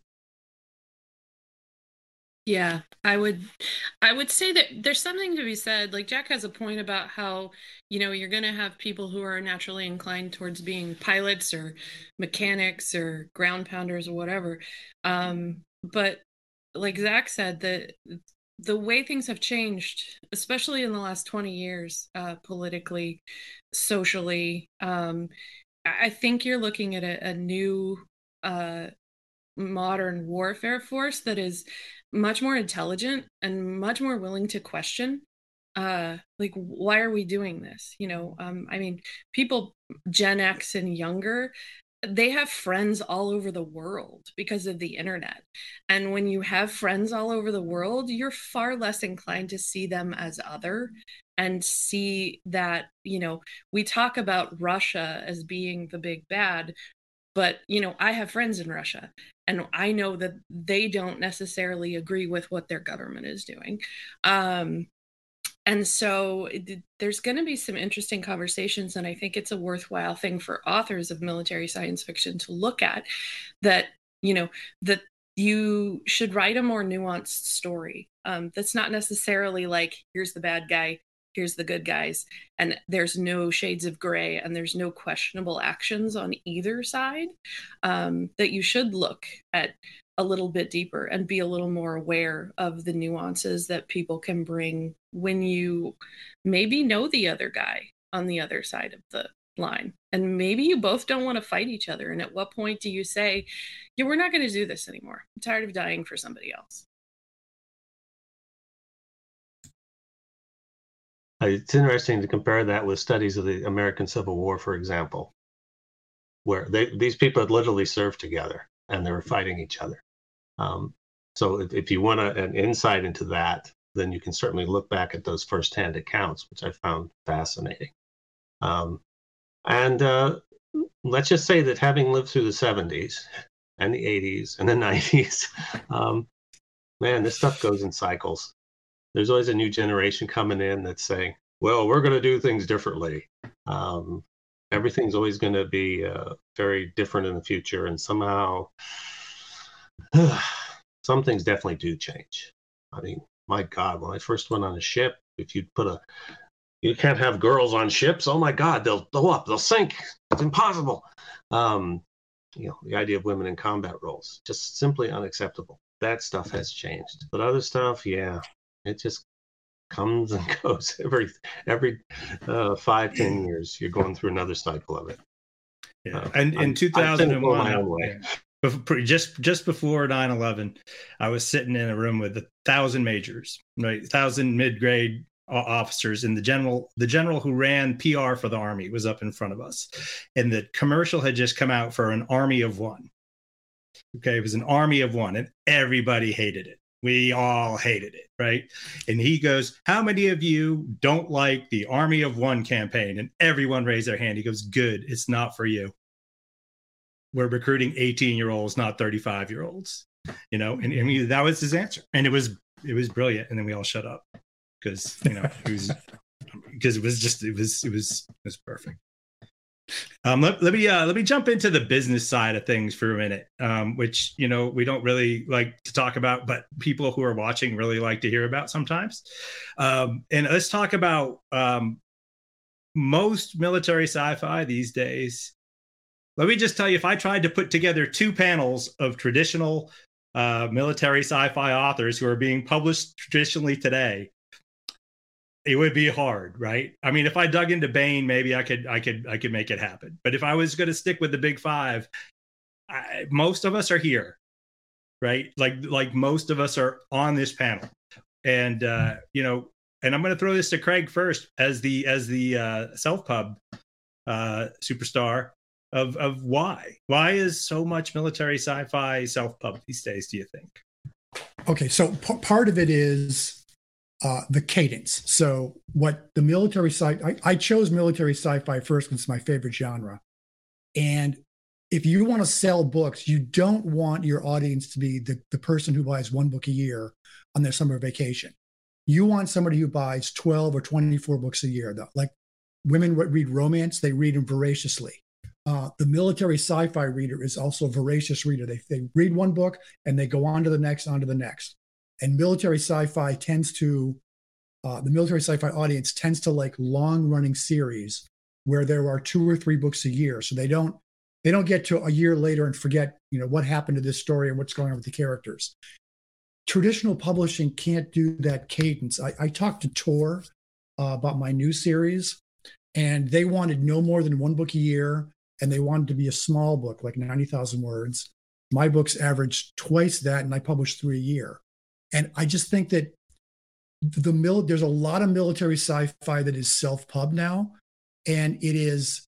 Yeah, I would I would say that there's something to be said. Like Jack has a point about how, you know, you're going to have people who are naturally inclined towards being pilots or mechanics or ground pounders or whatever. Um, but like Zach said, that the way things have changed, especially in the last twenty years, uh, politically, socially, um, I think you're looking at a, a new uh, modern warfare force that is much more intelligent and much more willing to question, uh, like, why are we doing this? You know, um, I mean, people Gen X and younger, they have friends all over the world because of the internet. And when you have friends all over the world, you're far less inclined to see them as other and see that, you know, we talk about Russia as being the big bad, but, you know, I have friends in Russia and I know that they don't necessarily agree with what their government is doing. Um, and so it, there's going to be some interesting conversations. And I think it's a worthwhile thing for authors of military science fiction to look at, that, you know, that you should write a more nuanced story. Um, that's not necessarily like, here's the bad guy, here's the good guys, and there's no shades of gray and there's no questionable actions on either side. Um, that you should look at a little bit deeper and be a little more aware of the nuances that people can bring when you maybe know the other guy on the other side of the line. And maybe you both don't want to fight each other. And at what point do you say, yeah, we're not going to do this anymore. I'm tired of dying for somebody else. It's interesting to compare that with studies of the American Civil War, for example, where they, these people had literally served together and they were fighting each other. Um, so if, if you want a, an insight into that, then you can certainly look back at those firsthand accounts, which I found fascinating. Um, and uh, let's just say that having lived through the seventies and the eighties and the nineties, um, man, this stuff goes in cycles. There's always a new generation coming in that's saying, well, we're going to do things differently. Um, everything's always going to be uh, very different in the future. And somehow, some things definitely do change. I mean, my God, when I first went on a ship, if you put a, you can't have girls on ships. Oh my God, they'll blow up, they'll sink. It's impossible. Um, you know, the idea of women in combat roles, just simply unacceptable. That stuff has changed. But other stuff, yeah. It just comes and goes every every uh, five, ten years. You're going through another cycle of it. Yeah, uh, and in two thousand one, my own way. just just before nine eleven, I was sitting in a room with a thousand majors, right, a thousand mid-grade officers, and the general, the general who ran P R for the Army was up in front of us, and the commercial had just come out for an Army of One. Okay, it was an Army of One, and everybody hated it. We all hated it, right? And he goes, how many of you don't like the Army of One campaign? And everyone raised their hand. He goes, good, it's not for you. we're recruiting eighteen year olds, not thirty-five year olds, you know, and I mean, that was his answer. And it was, it was brilliant. And then we all shut up because, you know, it was, because it was just, it was, it was, it was perfect. Um, let, let me uh, let me jump into the business side of things for a minute, um, which, you know, we don't really like to talk about, but people who are watching really like to hear about sometimes. Um, and let's talk about um, most military sci-fi these days. Let me just tell you, if I tried to put together two panels of traditional uh, military sci-fi authors who are being published traditionally today, it would be hard, right? I mean, if I dug into Baen, maybe I could, I could, I could make it happen. But if I was going to stick with the big five, I, most of us are here, right? Like, like most of us are on this panel, and uh, you know, and I'm going to throw this to Craig first as the as the uh, self-pub uh, superstar of of why why is so much military sci-fi self-pub these days? Do you think? Okay, so p- part of it is. Uh, the cadence. So what the military sci I, I chose military sci-fi first because it's my favorite genre. And if you want to sell books, you don't want your audience to be the, the person who buys one book a year on their summer vacation. You want somebody who buys twelve or twenty-four books a year. The, like women read romance, they read them voraciously. Uh, the military sci-fi reader is also a voracious reader. They, they read one book and they go on to the next, on to the next. And military sci-fi tends to, uh, the military sci-fi audience tends to like long-running series where there are two or three books a year. So they don't, they don't get to a year later and forget, you know, what happened to this story and what's going on with the characters. Traditional publishing can't do that cadence. I, I talked to Tor uh, about my new series, and they wanted no more than one book a year, and they wanted to be a small book, like ninety thousand words. My books averaged twice that, and I published three a year. And I just think that the mil- there's a lot of military sci-fi that is self-pub now, and it is,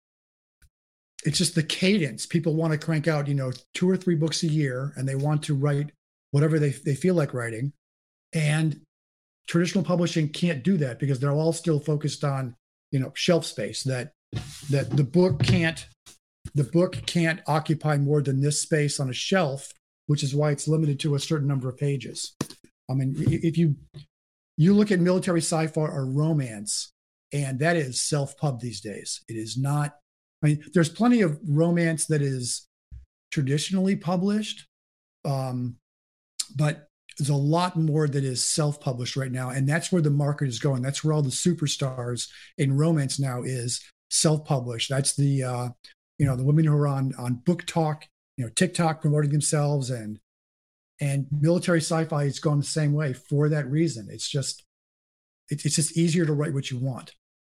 it's just the cadence. People want to crank out, you know, two or three books a year, and they want to write whatever they, they feel like writing. And traditional publishing can't do that because they're all still focused on, you know, shelf space, that that the book can't, the book can't occupy more than this space on a shelf, which is why it's limited to a certain number of pages. I mean, if you you look at military sci-fi or romance, and that is self-pub these days. It is not, I mean, there's plenty of romance that is traditionally published, um, but there's a lot more that is self-published right now, and that's where the market is going. That's where all the superstars in romance now is self-published. That's the, uh, you know, the women who are on on Book Talk, you know, TikTok promoting themselves, and And military sci-fi is going the same way for that reason. It's just, it's just easier to write what you want.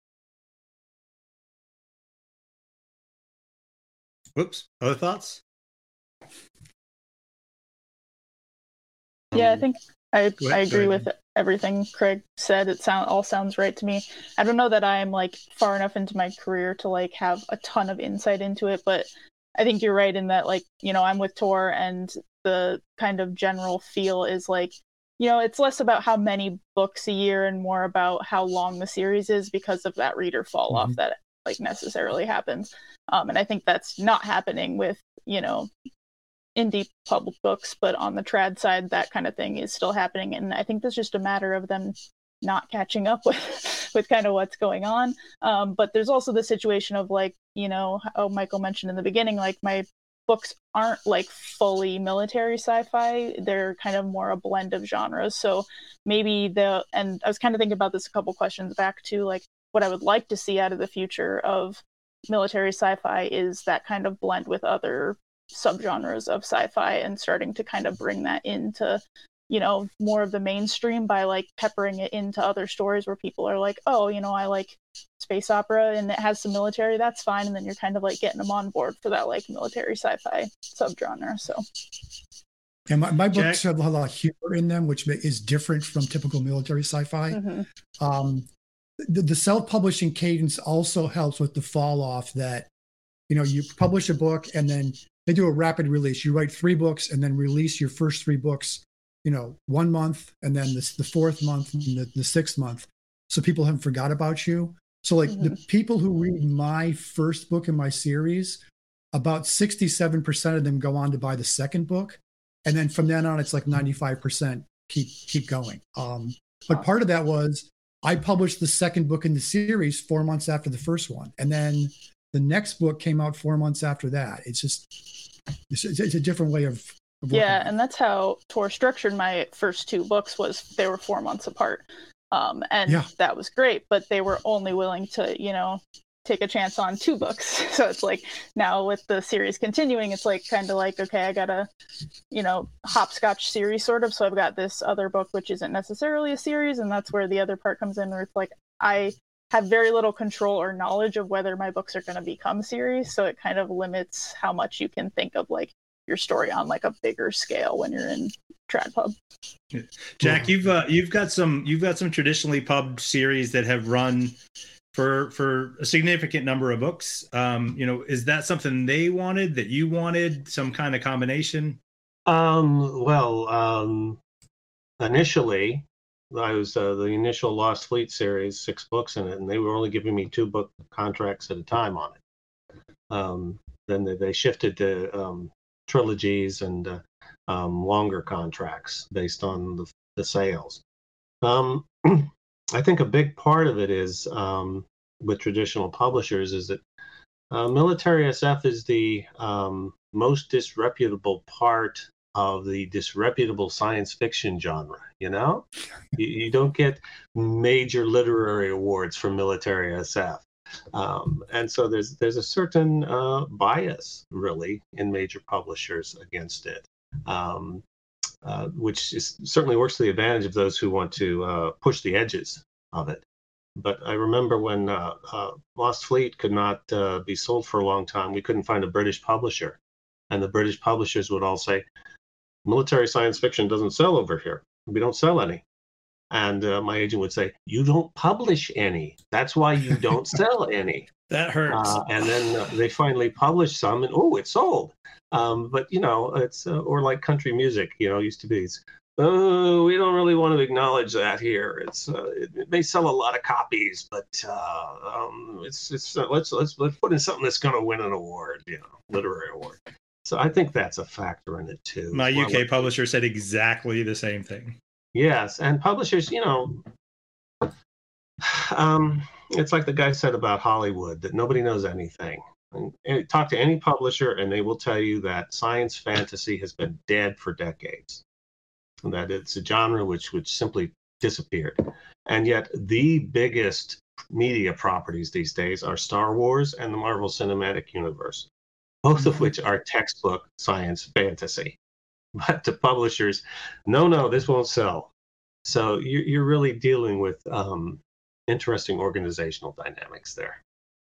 Whoops. Other thoughts? Yeah, I think I ahead, I agree ahead. with everything Craig said. It sound all sounds right to me. I don't know that I'm like far enough into my career to like have a ton of insight into it, but I think you're right in that, like, you know, I'm with Tor, and the kind of general feel is like, you know, it's less about how many books a year and more about how long the series is because of that reader fall Mm-hmm. off that like necessarily happens. Um, and I think that's not happening with, you know, indie public books, but on the trad side, that kind of thing is still happening. And I think that's just a matter of them not catching up with, with kind of what's going on. Um, but there's also the situation of like, you know, how Michael mentioned in the beginning, like my books aren't like fully military sci-fi. They're kind of more a blend of genres. So maybe the, and I was kind of thinking about this a couple questions back to like what I would like to see out of the future of military sci-fi is that kind of blend with other subgenres of sci-fi and starting to kind of bring that into, you know, more of the mainstream by like peppering it into other stories where people are like, oh, you know, I like space opera and it has some military, that's fine. And then you're kind of like getting them on board for that like military sci-fi subgenre. So And my, my books Jack? have a lot of humor in them, which is different from typical military sci-fi. mm-hmm. Um, the, the self-publishing cadence also helps with the fall off that, you know, you publish a book and then they do a rapid release. You write three books and then release your first three books, you know, one month, and then this, the fourth month and the, the sixth month. So people haven't forgot about you. So like Mm-hmm. the people who read my first book in my series about sixty-seven percent of them go on to buy the second book. And then from then on, it's like ninety-five percent keep keep going. Um, but part of that was I published the second book in the series four months after the first one. And then the next book came out four months after that. It's just, it's, it's a different way of, of yeah. working. And that's how Tor structured my first two books, was they were four months apart. Um, and Yeah. that was great, but they were only willing to, you know, take a chance on two books. So it's like now with the series continuing, it's like kind of like, okay, I got a, you know, hopscotch series sort of. So I've got this other book, which isn't necessarily a series. And that's where the other part comes in, where it's like, I have very little control or knowledge of whether my books are going to become series. So it kind of limits how much you can think of like your story on like a bigger scale when you're in trad pub. Jack, you've uh, you've got some you've got some traditionally pubbed series that have run for for a significant number of books. Um, you know, is that something they wanted, that you wanted, some kind of combination? Um, well, um, initially, I was uh, the initial Lost Fleet series, six books in it, and they were only giving me two book contracts at a time on it. Um, then they, they shifted to um, trilogies and uh, um, longer contracts based on the, the sales. Um, I think a big part of it is um, with traditional publishers is that uh, military S F is the um, most disreputable part of the disreputable science fiction genre. You know, you, you don't get major literary awards for military S F. Um, and so there's there's a certain uh, bias, really, in major publishers against it, um, uh, which is, certainly works to the advantage of those who want to uh, push the edges of it. But I remember when uh, uh, Lost Fleet could not uh, be sold for a long time, we couldn't find a British publisher. And the British publishers would all say, military science fiction doesn't sell over here. We don't sell any. And uh, my agent would say, you don't publish any. That's why you don't sell any. That hurts. Uh, and then uh, they finally published some, and oh, it sold. Um, but you know, it's uh, or like country music, you know, used to be. It's, oh, we don't really want to acknowledge that here. It's uh, it, it may sell a lot of copies, but uh, um, it's it's uh, let's let's let's put in something that's going to win an award, you know, literary award. So I think that's a factor in it too. My U K well, publisher said exactly the same thing. Yes, and publishers, you know, um, it's like the guy said about Hollywood, that nobody knows anything. And, and talk to any publisher, and they will tell you that science fantasy has been dead for decades, and that it's a genre which which simply disappeared. And yet, the biggest media properties these days are Star Wars and the Marvel Cinematic Universe, both of which are textbook science fantasy. But to publishers, no, no, this won't sell. So you're, you're really dealing with um, interesting organizational dynamics there.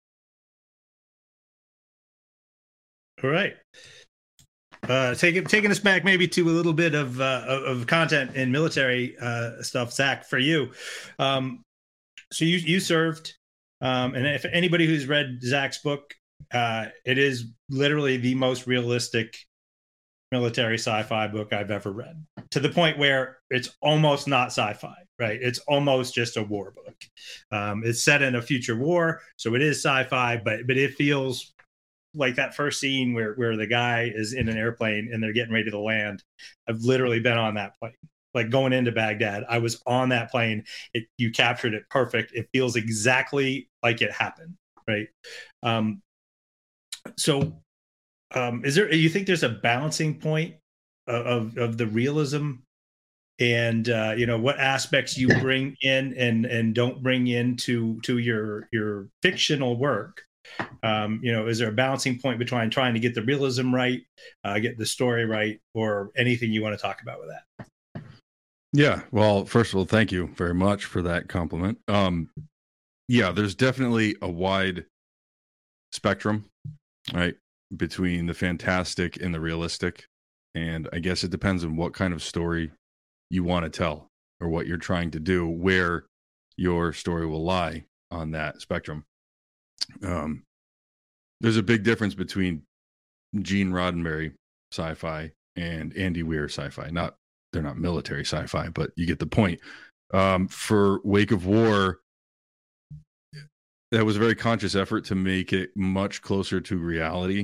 All right. Uh, taking taking us back maybe to a little bit of uh, of content in military uh, stuff, Zach, for you. Um, so you you served, um, and if anybody who's read Zach's book, uh, it is literally the most realistic military sci-fi book I've ever read, to the point where it's almost not sci-fi, right? It's almost just a war book. Um, it's set in a future war, so it is sci-fi, but but it feels like that first scene where where the guy is in an airplane and they're getting ready to land. I've literally been on that plane, like going into Baghdad. I was on that plane. It, you captured it perfect. It feels exactly like it happened, right? Um, so. Um, is there? You think there's a balancing point of of, of the realism, and uh, you know what aspects you bring in and and don't bring into to your your fictional work? Um, you know, is there a balancing point between trying to get the realism right, uh, get the story right, or anything you want to talk about with that? Yeah. Well, first of all, thank you very much for that compliment. Um, yeah, there's definitely a wide spectrum, right, between the fantastic and the realistic. And I guess it depends on what kind of story you want to tell or what you're trying to do, where your story will lie on that spectrum. Um, there's a big difference between Gene Roddenberry sci-fi and Andy Weir sci-fi. Not, they're not military sci-fi, but you get the point. Um, for Wake of War, that was a very conscious effort to make it much closer to reality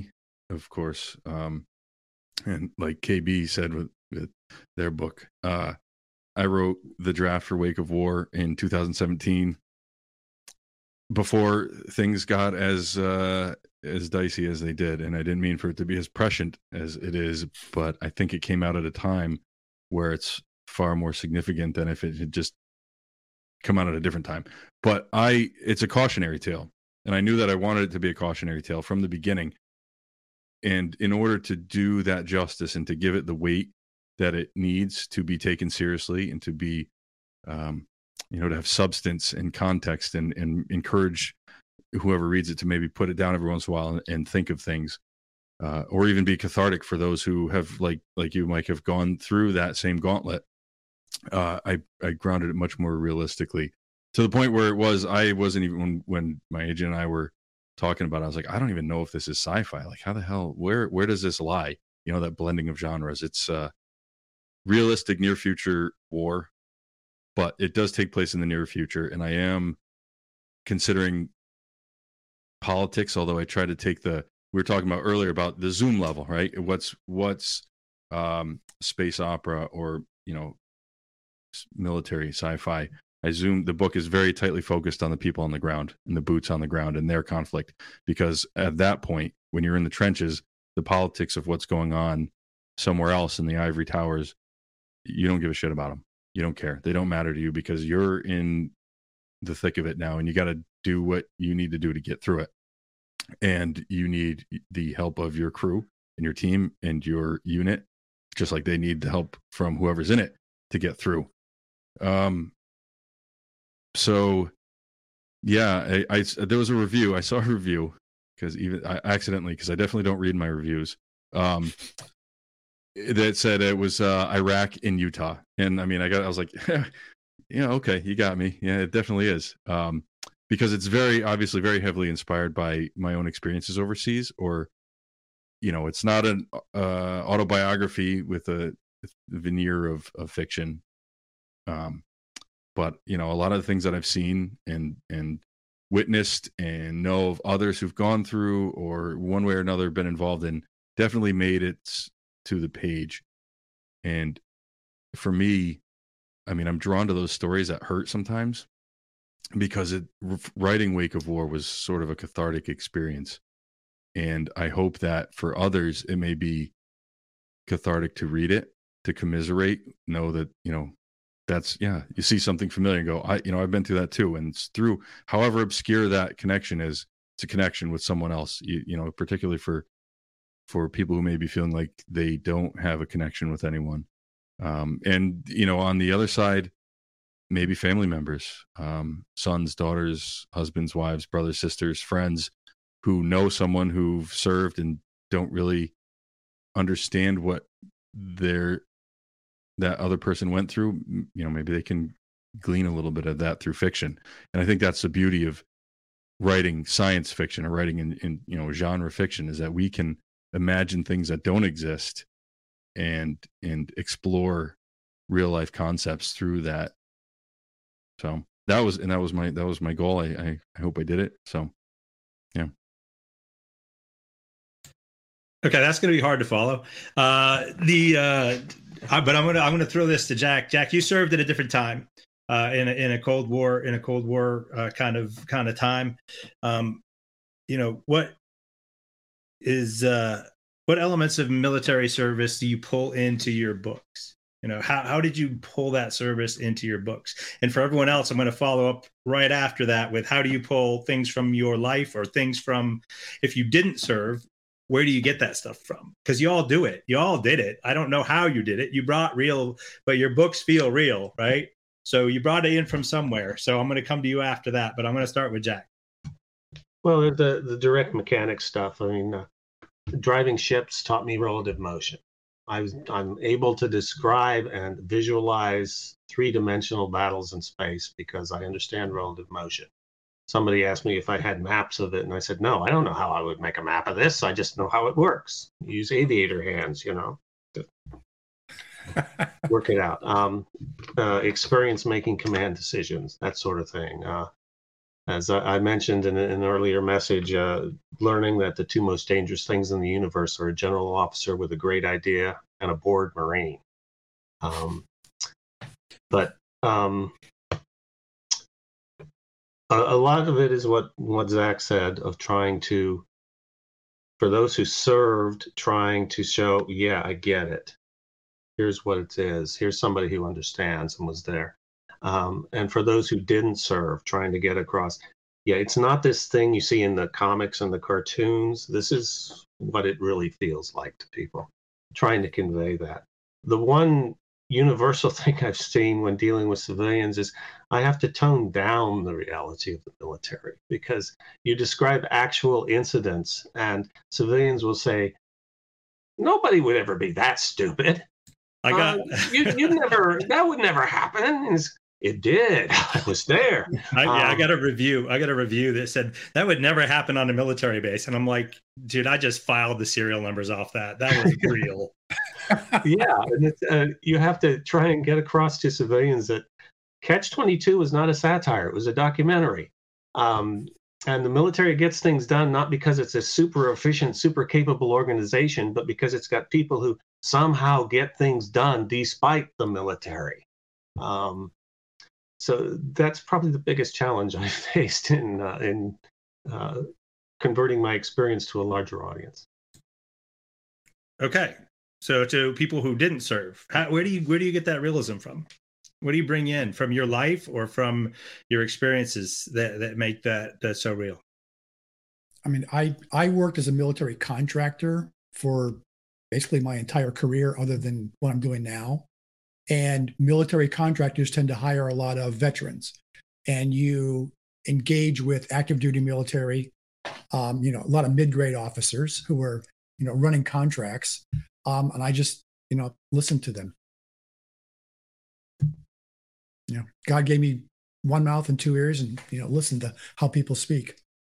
of course. Um, and like K B said with, with their book, uh, I wrote the draft for Wake of War in two thousand seventeen, before things got as uh, as dicey as they did. And I didn't mean for it to be as prescient as it is, but I think it came out at a time where it's far more significant than if it had just come out at a different time. But I, it's a cautionary tale. And I knew that I wanted it to be a cautionary tale from the beginning. And in order to do that justice and to give it the weight that it needs to be taken seriously and to be, um, you know, to have substance and context and, and encourage whoever reads it to maybe put it down every once in a while and, and think of things, uh, or even be cathartic for those who have, like, like you, Mike, have gone through that same gauntlet. Uh, I, I grounded it much more realistically, to the point where it was, I wasn't even, when, when my agent and I were talking about it, I was like, I don't even know if this is sci-fi. Like, how the hell, where, where does this lie? You know, that blending of genres. It's uh realistic near future war, but it does take place in the near future. And I am considering politics, although I try to take the, we were talking about earlier about the Zoom level, right? What's, what's um, space opera or, you know, military sci-fi. I zoom, the book is very tightly focused on the people on the ground and the boots on the ground and their conflict, because at that point, when you're in the trenches, the politics of what's going on somewhere else in the ivory towers, you don't give a shit about them. You don't care. They don't matter to you because you're in the thick of it now, and you got to do what you need to do to get through it. And you need the help of your crew and your team and your unit, just like they need the help from whoever's in it to get through. Um, so yeah, I, I, there was a review. I saw a review because even I accidentally, because I definitely don't read my reviews. Um, that said it was uh, Iraq in Utah, and I mean, I got, I was like, yeah, okay, you got me. Yeah, it definitely is, um, because it's very obviously very heavily inspired by my own experiences overseas, or you know, it's not an uh, autobiography with a veneer of, of fiction. Um, but you know, a lot of the things that I've seen and and witnessed and know of others who've gone through or one way or another been involved in definitely made it to the page. And for me, I mean, I'm drawn to those stories that hurt sometimes, because it, writing Wake of War was sort of a cathartic experience. And I hope that for others, it may be cathartic to read it, to commiserate, know that, you know, that's, yeah, you see something familiar and go, I, you know, I've been through that too. And it's through, however obscure that connection is, it's a connection with someone else, you, you know, particularly for, for people who may be feeling like they don't have a connection with anyone. Um, and, you know, on the other side, maybe family members, um, sons, daughters, husbands, wives, brothers, sisters, friends who know someone who've served and don't really understand what their, that other person went through. You know, maybe they can glean a little bit of that through fiction. And I think that's the beauty of writing science fiction or writing in, in you know, genre fiction, is that we can imagine things that don't exist and, and explore real life concepts through that. So that was, and that was my, that was my goal. I, I, I hope I did it. So, yeah. Okay. That's going to be hard to follow. Uh, the, uh, I, but I'm going to, I'm going to throw this to Jack. Jack, you served at a different time, uh, in a, in a Cold War, in a Cold War, uh, kind of, kind of time. Um, you know, what is, uh, what elements of military service do you pull into your books? You know, how, how did you pull that service into your books? And for everyone else, I'm going to follow up right after that with, how do you pull things from your life or things from, if you didn't serve, where do you get that stuff from? Because you all do it. You all did it. I don't know how you did it. You brought real, but your books feel real, right? So you brought it in from somewhere. So I'm going to come to you after that, but I'm going to start with Jack. Well, the, the direct mechanics stuff, I mean, uh, driving ships taught me relative motion. I was, I'm able to describe and visualize three-dimensional battles in space because I understand relative motion. Somebody asked me if I had maps of it, and I said, no, I don't know how I would make a map of this. I just know how it works. Use aviator hands, you know, to work it out. Um, uh, experience making command decisions, that sort of thing. Uh, As I, I mentioned in, in an earlier message, uh, learning that the two most dangerous things in the universe are a general officer with a great idea and a bored Marine. Um, but um, a, a lot of it is what, what Zach said, of trying to, for those who served, trying to show, yeah, I get it. Here's what it is. Here's somebody who understands and was there. Um, and for those who didn't serve, trying to get across, yeah, it's not this thing you see in the comics and the cartoons. This is what it really feels like to people, trying to convey that. The one universal thing I've seen when dealing with civilians is I have to tone down the reality of the military, because you describe actual incidents and civilians will say, nobody would ever be that stupid. I got uh, you, you never, that would never happen. And it's, It did. I was there. I, yeah, um, I got a review. I got a review that said that would never happen on a military base, and I'm like, dude, I just filed the serial numbers off that. That was real. Yeah, and it's, uh, you have to try and get across to civilians that Catch twenty-two was not a satire; it was a documentary. Um, and the military gets things done not because it's a super efficient, super capable organization, but because it's got people who somehow get things done despite the military. Um, So that's probably the biggest challenge I faced in uh, in uh, converting my experience to a larger audience. Okay, so to people who didn't serve, how, where do you where do you get that realism from? What do you bring in from your life or from your experiences that that make that that so real? I mean, I I worked as a military contractor for basically my entire career, other than what I'm doing now. And military contractors tend to hire a lot of veterans, and you engage with active duty military, um, you know, a lot of mid-grade officers who are, you know, running contracts. Um, and I just, you know, listen to them. You know, God gave me one mouth and two ears, and, you know, listen to how people speak.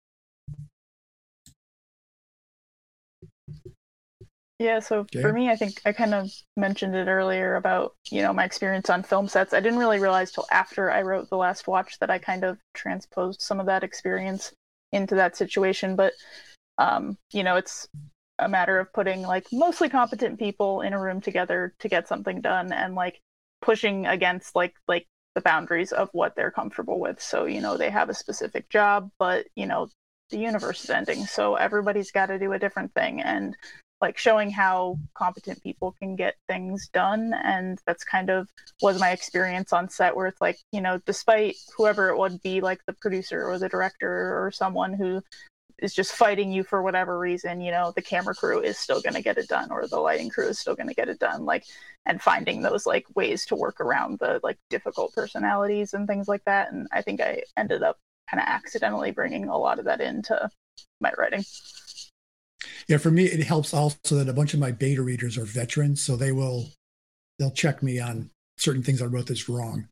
Yeah, so Yeah. for me, I think I kind of mentioned it earlier about, you know, my experience on film sets. I didn't really realize till after I wrote The Last Watch that I kind of transposed some of that experience into that situation. But, um, you know, it's a matter of putting like mostly competent people in a room together to get something done, and like pushing against like like the boundaries of what they're comfortable with. So, you know, they have a specific job, but, you know, the universe is ending, so everybody's got to do a different thing. And like showing how competent people can get things done. And that's kind of was my experience on set, where it's like, you know, despite whoever it would be, like the producer or the director or someone who is just fighting you for whatever reason, you know, the camera crew is still going to get it done, or the lighting crew is still going to get it done. Like, and finding those like ways to work around the like difficult personalities and things like that. And I think I ended up kind of accidentally bringing a lot of that into my writing. Yeah, for me, it helps also that a bunch of my beta readers are veterans, so they will, they'll check me on certain things I wrote that's wrong.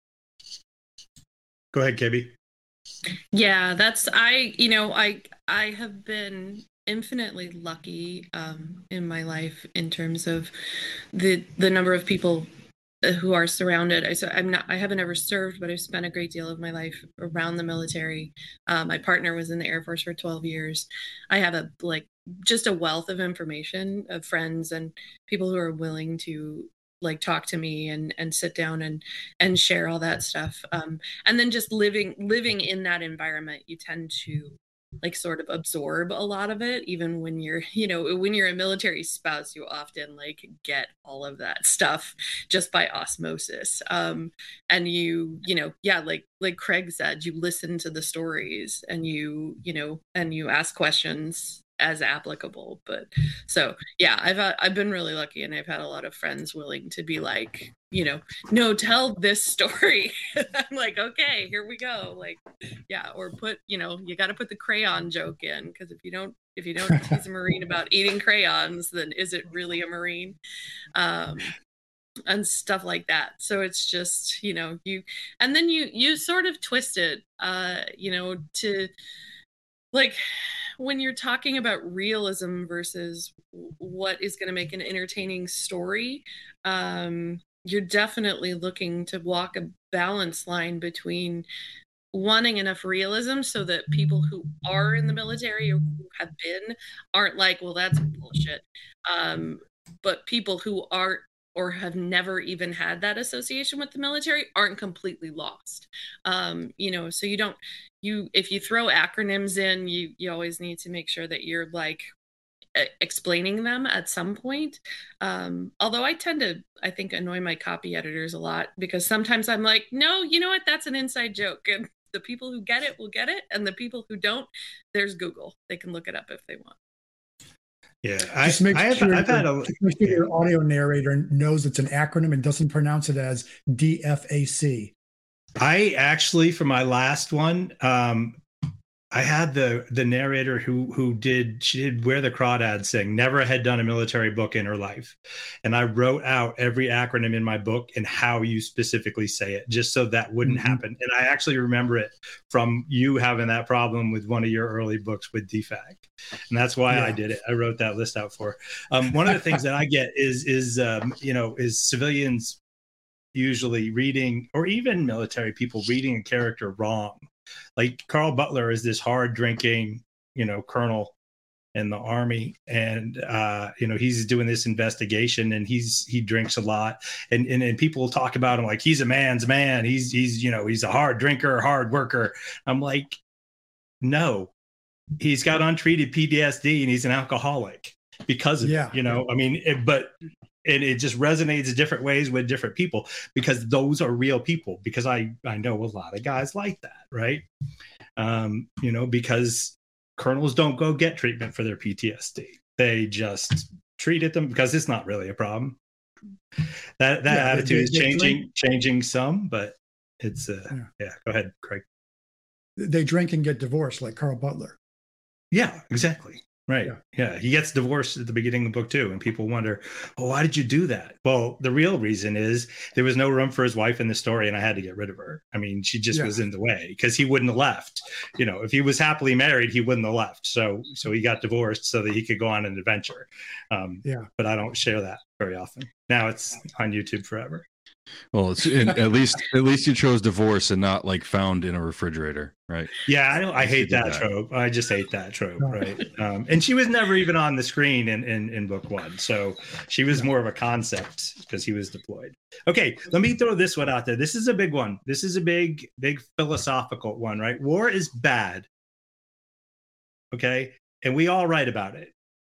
Go ahead, K B. Yeah, that's, I, you know, I, I have been infinitely lucky um, in my life in terms of the, the number of people who are surrounded. I, so I'm not, I haven't ever served, but I've spent a great deal of my life around the military. Uh, my partner was in the Air Force for twelve years. I have a, like, just a wealth of information of friends and people who are willing to like talk to me and and sit down and and share all that stuff. Um, and then just living living in that environment, you tend to like sort of absorb a lot of it. Even when you're, you know, when you're a military spouse, you often like get all of that stuff just by osmosis. Um, and you, you know, yeah, like like Craig said, you listen to the stories and you, you know, and you ask questions as applicable. But so yeah, I've had, I've been really lucky, and I've had a lot of friends willing to be like, you know, no, tell this story. I'm like, okay, here we go. Like, yeah, or put, you know, you got to put the crayon joke in, because if you don't, if you don't tease a Marine about eating crayons, then is it really a Marine? Um, and stuff like that. So it's just, you know, you, and then you, you sort of twist it, uh, you know, to like, when you're talking about realism versus what is going to make an entertaining story, um, you're definitely looking to walk a balance line between wanting enough realism so that people who are in the military or who have been aren't like, well, that's bullshit. Um, but people who aren't or have never even had that association with the military aren't completely lost. Um, you know, so you don't, you, if you throw acronyms in, you, you always need to make sure that you're like explaining them at some point. Um, although I tend to, I think, annoy my copy editors a lot because sometimes I'm like, no, you know what? That's an inside joke. And the people who get it will get it. And the people who don't, there's Google. They can look it up if they want. Yeah, Just make I, I have, sure, I've had a make sure your audio narrator knows it's an acronym and doesn't pronounce it as D F A C. I actually, for my last one, um, I had the the narrator who who did she did Where the Crawdads Sing. Never had done a military book in her life, and I wrote out every acronym in my book and how you specifically say it, just so that wouldn't mm-hmm. happen. And I actually remember it from you having that problem with one of your early books with D FAC, and that's why yeah. I did it. I wrote that list out for. Um, one of the things that I get is is um, you know is civilians usually reading, or even military people reading a character wrong. Like Carl Butler is this hard drinking, you know, colonel in the army. And, uh, you know, he's doing this investigation and he's, he drinks a lot and, and, and people talk about him like he's a man's man. He's, he's, you know, he's a hard drinker, hard worker. I'm like, no, he's got untreated P T S D and he's an alcoholic because of yeah. it, you know, I mean, it, but and it just resonates different ways with different people because those are real people. Because I, I know a lot of guys like that, right? Um, you know, because colonels don't go get treatment for their P T S D. They just treat it them because it's not really a problem. That that yeah, attitude they, is changing, drink. changing some, but it's uh, yeah. yeah. Go ahead, Craig. They drink and get divorced, like Carl Butler. Yeah, exactly. Right. Yeah. yeah. He gets divorced at the beginning of the book, too. And people wonder, well, why did you do that? Well, the real reason is there was no room for his wife in the story and I had to get rid of her. I mean, she just yeah. was in the way because he wouldn't have left. You know, if he was happily married, he wouldn't have left. So so he got divorced so that he could go on an adventure. Um, yeah. But I don't share that very often. Now it's on YouTube forever. Well, it's in, at least at least you chose divorce and not like found in a refrigerator, right? Yeah, I don't. I hate that, that trope. I just hate that trope, right? Um, and she was never even on the screen in in, in book one, so she was more of a concept because he was deployed. Okay, let me throw this one out there. This is a big one. This is a big, big philosophical one, right? War is bad. Okay, and we all write about it.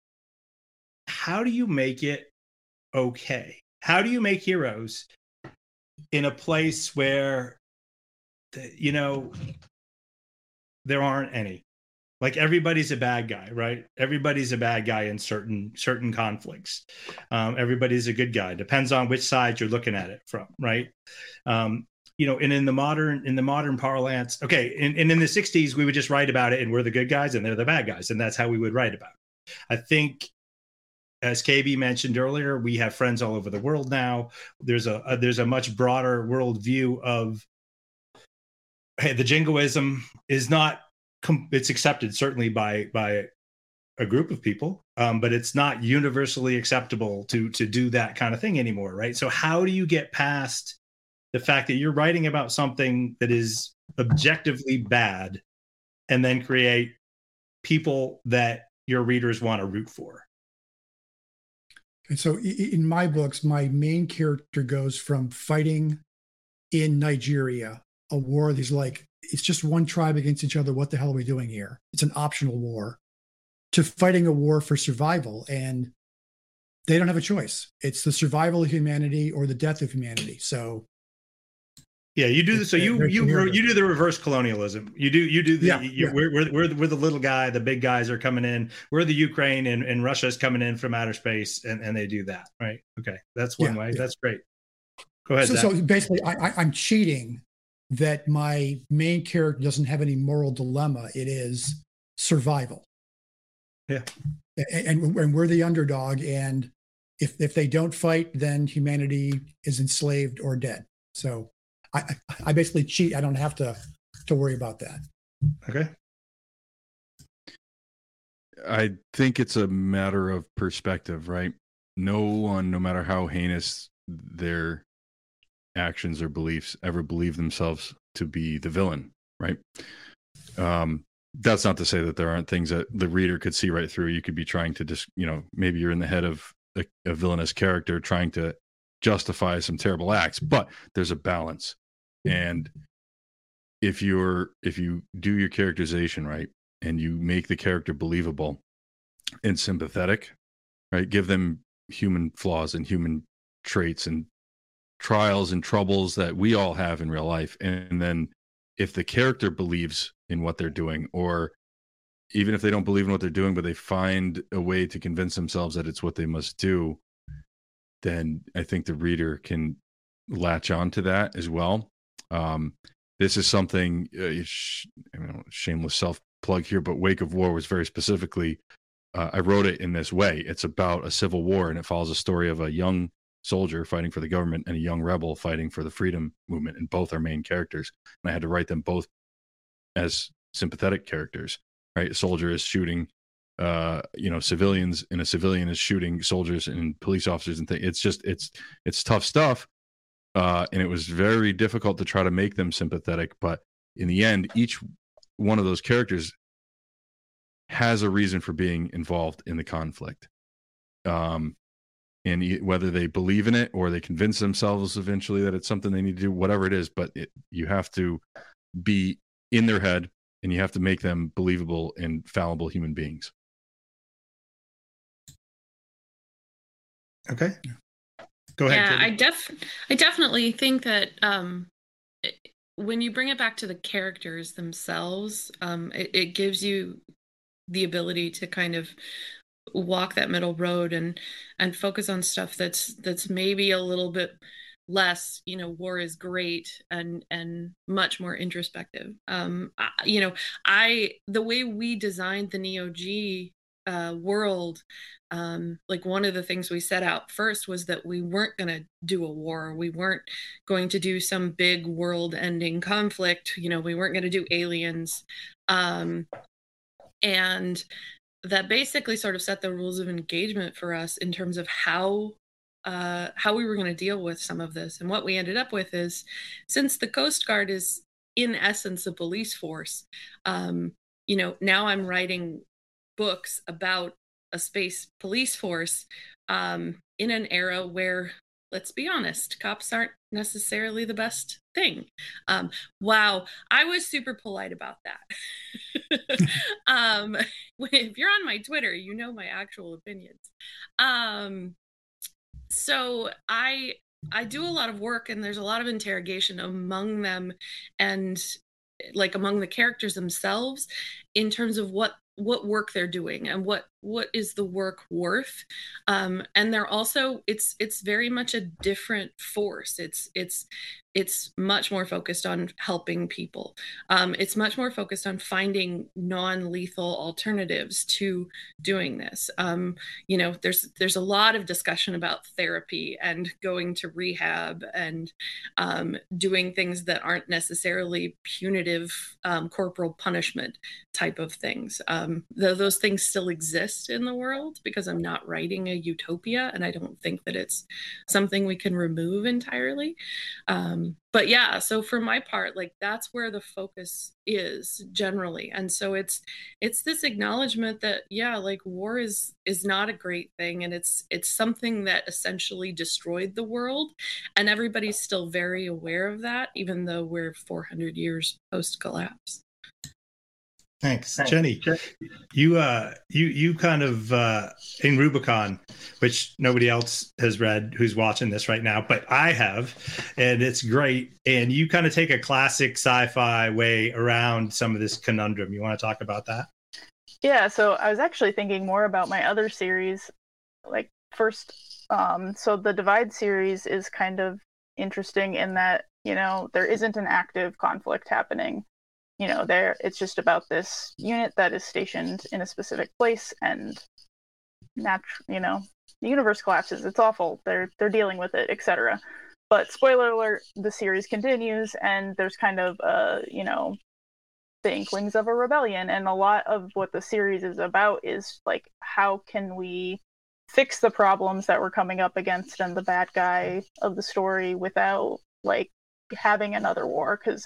How do you make it okay? How do you make heroes in a place where, you know, there aren't any? Like everybody's a bad guy, right? Everybody's a bad guy in certain certain conflicts. Um, everybody's a good guy. Depends on which side you're looking at it from, right? Um, you know, and in the modern in the modern parlance, okay, and, and in the sixties we would just write about it, and we're the good guys, and they're the bad guys, and that's how we would write about it. I think, as K B mentioned earlier, we have friends all over the world now. There's a, a there's a much broader worldview of, hey, the jingoism is not, it's accepted certainly by by a group of people, um, but it's not universally acceptable to to do that kind of thing anymore, right? So how do you get past the fact that you're writing about something that is objectively bad and then create people that your readers want to root for? And so in my books, my main character goes from fighting in Nigeria, a war that's like, it's just one tribe against each other. What the hell are we doing here? It's an optional war, to fighting a war for survival. And they don't have a choice. It's the survival of humanity or the death of humanity. So yeah, you do. So you you you do the reverse colonialism. You do you do the. Yeah, you, yeah. We're we're we're the, we're the little guy. The big guys are coming in. We're the Ukraine, and, and Russia is coming in from outer space, and, and they do that, right? Okay, that's one yeah, way. Yeah. That's great. Go ahead. So, so basically, I, I, I'm cheating that my main character doesn't have any moral dilemma. It is survival. Yeah, and, and we're the underdog, and if if they don't fight, then humanity is enslaved or dead. So. I, I basically cheat. I don't have to to worry about that. Okay. I think it's a matter of perspective, right? No one, no matter how heinous their actions or beliefs, ever believe themselves to be the villain. right? Um, that's not to say that there aren't things that the reader could see right through. You could be trying to just, you know, maybe you're in the head of a, a villainous character trying to justify some terrible acts, but there's a balance. And if you're, if you do your characterization right and you make the character believable and sympathetic, right, give them human flaws and human traits and trials and troubles that we all have in real life. And then if the character believes in what they're doing, or even if they don't believe in what they're doing, but they find a way to convince themselves that it's what they must do, then I think the reader can latch on to that as well. Um, this is something, uh, sh- I mean, shameless self plug here, but Wake of War was very specifically, uh, I wrote it in this way. It's about a civil war, and it follows a story of a young soldier fighting for the government and a young rebel fighting for the freedom movement, and both are main characters. And I had to write them both as sympathetic characters, right? A soldier is shooting, uh, you know, civilians, and a civilian is shooting soldiers and police officers and things. It's just, it's, it's tough stuff. Uh, and it was very difficult to try to make them sympathetic. But in the end, each one of those characters has a reason for being involved in the conflict. Um, and whether they believe in it or they convince themselves eventually that it's something they need to do, whatever it is, but it, you have to be in their head, and you have to make them believable and fallible human beings. Okay. Go ahead. Yeah, Katie. I def I definitely think that um, it, when you bring it back to the characters themselves, um, it, it gives you the ability to kind of walk that middle road and and focus on stuff that's that's maybe a little bit less, you know, war is great and and much more introspective. Um, I, you know, I the way we designed the Neo G uh, world, um, like one of the things we set out first was that we weren't going to do a war. We weren't going to do some big world-ending conflict. You know, we weren't going to do aliens, um, and that basically sort of set the rules of engagement for us in terms of how uh, how we were going to deal with some of this. And what we ended up with is, since the Coast Guard is in essence a police force, um, you know, now I'm writing books about a space police force um, in an era where, let's be honest, cops aren't necessarily the best thing. Um, wow, I was super polite about that. um, if you're on my Twitter, you know my actual opinions. Um, so I I do a lot of work, and there's a lot of interrogation among them, and like among the characters themselves, in terms of what what work they're doing and what what is the work worth. Um, and they're also, it's it's very much a different force. It's it's it's much more focused on helping people. Um, it's much more focused on finding non-lethal alternatives to doing this. Um, you know, there's there's a lot of discussion about therapy and going to rehab and um, doing things that aren't necessarily punitive um, corporal punishment type of things. Um, though those things still exist in the world, because I'm not writing a utopia, and I don't think that it's something we can remove entirely. Um, but yeah, so for my part, like that's where the focus is generally. And so it's it's this acknowledgement that, yeah, like war is is not a great thing, and it's it's something that essentially destroyed the world, and everybody's still very aware of that, even though we're four hundred years post collapse. Thanks, Jenny. You uh you you kind of uh in Rubicon, which nobody else has read who's watching this right now, but I have, and it's great. And you kind of take a classic sci-fi way around some of this conundrum. You want to talk about that? Yeah, so I was actually thinking more about my other series. Like first, um, so the Divide series is kind of interesting in that, you know, there isn't an active conflict happening. You know, there it's just about this unit that is stationed in a specific place, and natu- you know, the universe collapses. It's awful. They're they're dealing with it, et cetera. But spoiler alert, the series continues, and there's kind of uh, you know, the inklings of a rebellion, and a lot of what the series is about is like, how can we fix the problems that we're coming up against and the bad guy of the story without like having another war? Because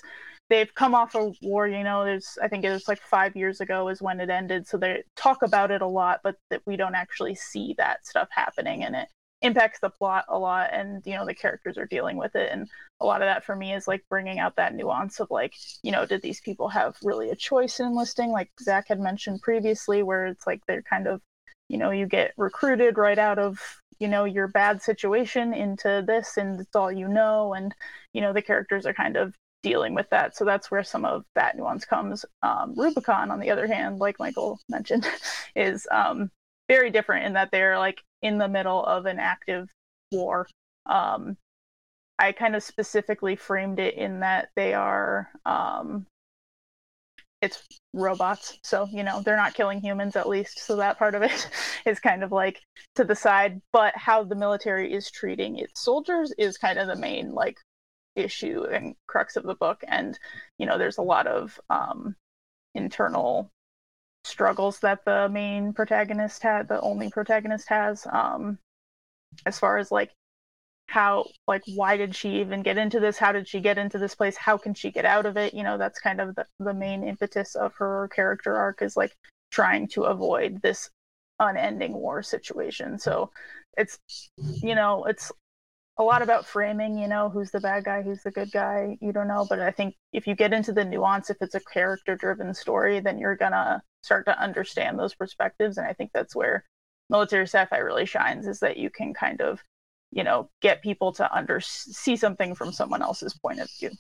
they've come off a war, you know, there's, I think it was like five years ago is when it ended. So they talk about it a lot, but that we don't actually see that stuff happening, and it impacts the plot a lot. And, you know, the characters are dealing with it. And a lot of that for me is like bringing out that nuance of like, you know, did these people have really a choice in enlisting? Like Zach had mentioned previously, where it's like, they're kind of, you know, you get recruited right out of, you know, your bad situation into this, and it's all you know. And, you know, the characters are kind of dealing with that. So that's where some of that nuance comes. Um, Rubicon, on the other hand, like Michael mentioned, is um, very different in that they're like in the middle of an active war. Um, I kind of specifically framed it in that they are, um, it's robots. So, you know, they're not killing humans, at least. So that part of it is kind of like to the side. But how the military is treating its soldiers is kind of the main like issue and crux of the book. And, you know, there's a lot of um, internal struggles that the main protagonist had, the only protagonist has, um, as far as like how, like, why did she even get into this? How did she get into this place? How can she get out of it? You know, that's kind of the, the main impetus of her character arc, is like trying to avoid this unending war situation. So it's, you know, it's a lot about framing, you know, who's the bad guy, who's the good guy, you don't know. But I think if you get into the nuance, if it's a character driven story, then you're gonna start to understand those perspectives. And I think that's where military sci-fi really shines, is that you can kind of, you know, get people to under see something from someone else's point of view.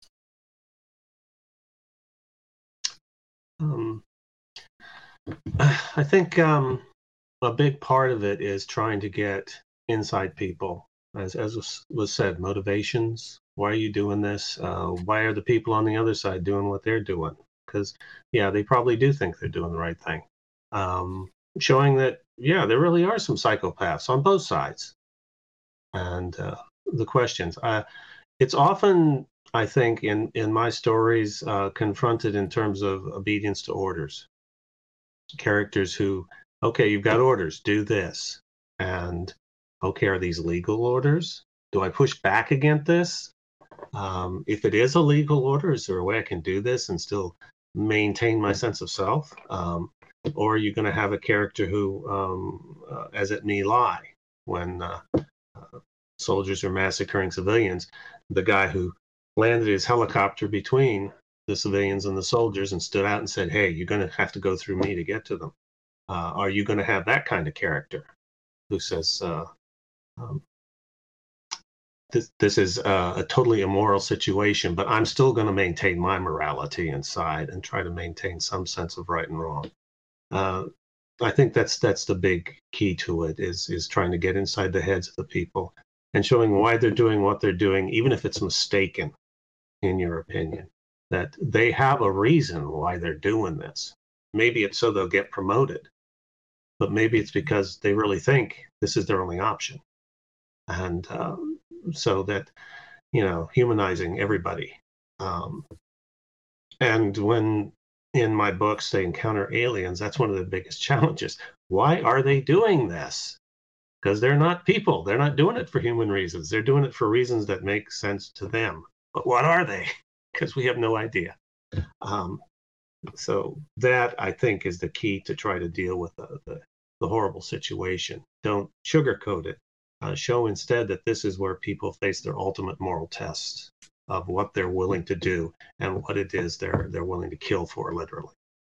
Um, I think um, a big part of it is trying to get inside people, as as was, was said, motivations. Why are you doing this? Uh, why are the people on the other side doing what they're doing? Because, yeah, they probably do think they're doing the right thing. Um, showing that, yeah, there really are some psychopaths on both sides. And uh, the questions. Uh, it's often, I think, in, in my stories, uh, confronted in terms of obedience to orders. Characters who, okay, you've got orders, do this. And, okay, are these legal orders? Do I push back against this? Um, if it is a legal order, is there a way I can do this and still maintain my sense of self? Um, or are you going to have a character who, um, uh, as it may lie, when uh, uh, soldiers are massacring civilians, the guy who landed his helicopter between the civilians and the soldiers and stood out and said, hey, you're going to have to go through me to get to them. Uh, are you going to have that kind of character who says, uh, um, this, this is uh, a totally immoral situation, but I'm still going to maintain my morality inside and try to maintain some sense of right and wrong. Uh, I think that's that's the big key to it, is is trying to get inside the heads of the people and showing why they're doing what they're doing, even if it's mistaken, in your opinion, that they have a reason why they're doing this. Maybe it's so they'll get promoted, but maybe it's because they really think this is their only option. And um, so that, you know, humanizing everybody. Um, and when in my books they encounter aliens, that's one of the biggest challenges. Why are they doing this? Because they're not people. They're not doing it for human reasons. They're doing it for reasons that make sense to them. But what are they? Because we have no idea. Um, so that, I think, is the key to try to deal with the, the, the horrible situation. Don't sugarcoat it. Uh, show instead that this is where people face their ultimate moral test of what they're willing to do and what it is they're they're willing to kill for, literally.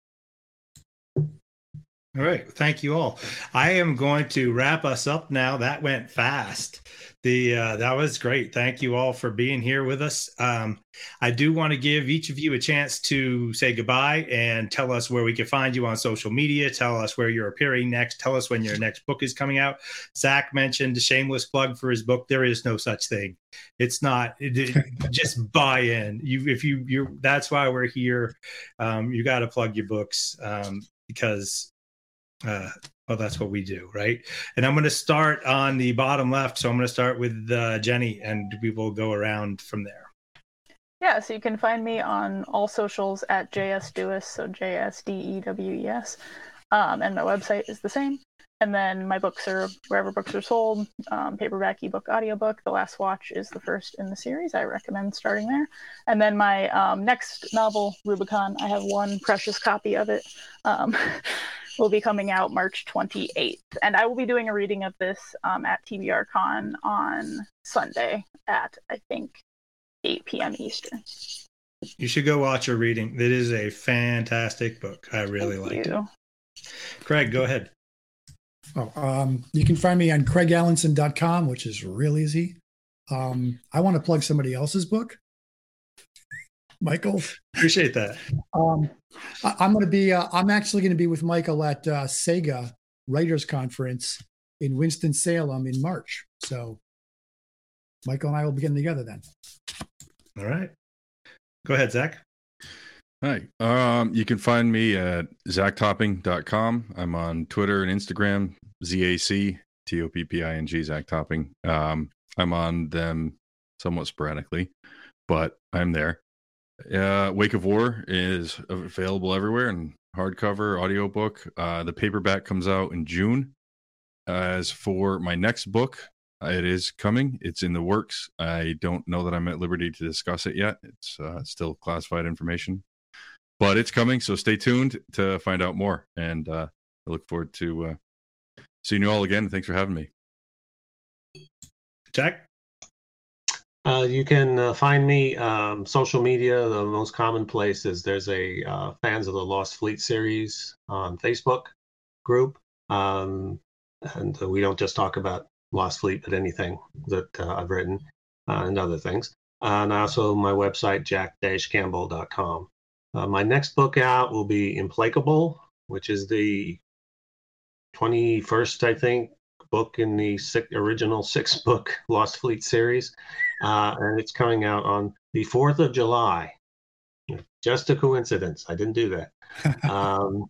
All right. Thank you all. I am going to wrap us up now. That went fast. The uh, that was great. Thank you all for being here with us. Um, I do want to give each of you a chance to say goodbye and tell us where we can find you on social media. Tell us where you're appearing next. Tell us when your next book is coming out. Zach mentioned a shameless plug for his book. There is no such thing. It's not. It, it, just buy in. You, if you, you're. That's why we're here. Um, you got to plug your books um, because. Uh, well, that's what we do, right? And I'm going to start on the bottom left. So I'm going to start with uh, Jenny, and we will go around from there. Yeah, so you can find me on all socials at J S Dewes, so J S D E W E S. Um, and my website is the same. and then my books are wherever books are sold, um, paperback, ebook, audiobook. The Last Watch is the first in the series. I recommend starting there. And then my um, next novel, Rubicon, I have one precious copy of it, um, will be coming out March twenty-eighth. And I will be doing a reading of this um, at T B R Con on Sunday at, I think, eight p.m. Eastern. You should go watch a reading. It is a fantastic book. I really Thank liked you. it. Craig, go ahead. Oh, um, you can find me on craig allenson dot com, which is real easy. Um, I want to plug somebody else's book. Michael. Appreciate that. Um, I, I'm going to be, uh, I'm actually going to be with Michael at uh, Sega Writers Conference in Winston-Salem in March. So Michael and I will be getting together then. All right. Go ahead, Zach. Hi. Um, you can find me at zach topping dot com. I'm on Twitter and Instagram, Z A C T O P P I N G, Zach Topping. Um, I'm on them somewhat sporadically, but I'm there. Uh, Wake of War is available everywhere in hardcover, audiobook. Uh, the paperback comes out in June. As for my next book, it is coming. It's in the works. I don't know that I'm at liberty to discuss it yet. It's uh, still classified information. But it's coming, so stay tuned to find out more. And uh, I look forward to uh, seeing you all again. Thanks for having me. Jack? Uh, you can uh, find me um, social media. The most common place is there's a uh, Fans of the Lost Fleet series on Facebook group. Um, and uh, we don't just talk about Lost Fleet, but anything that uh, I've written uh, and other things. Uh, and also my website, jack dash campbell dot com. Uh, my next book out will be Implacable, which is the twenty-first, I think, book in the six, original six-book Lost Fleet series. Uh, and it's coming out on the fourth of July. Just a coincidence. I didn't do that. um,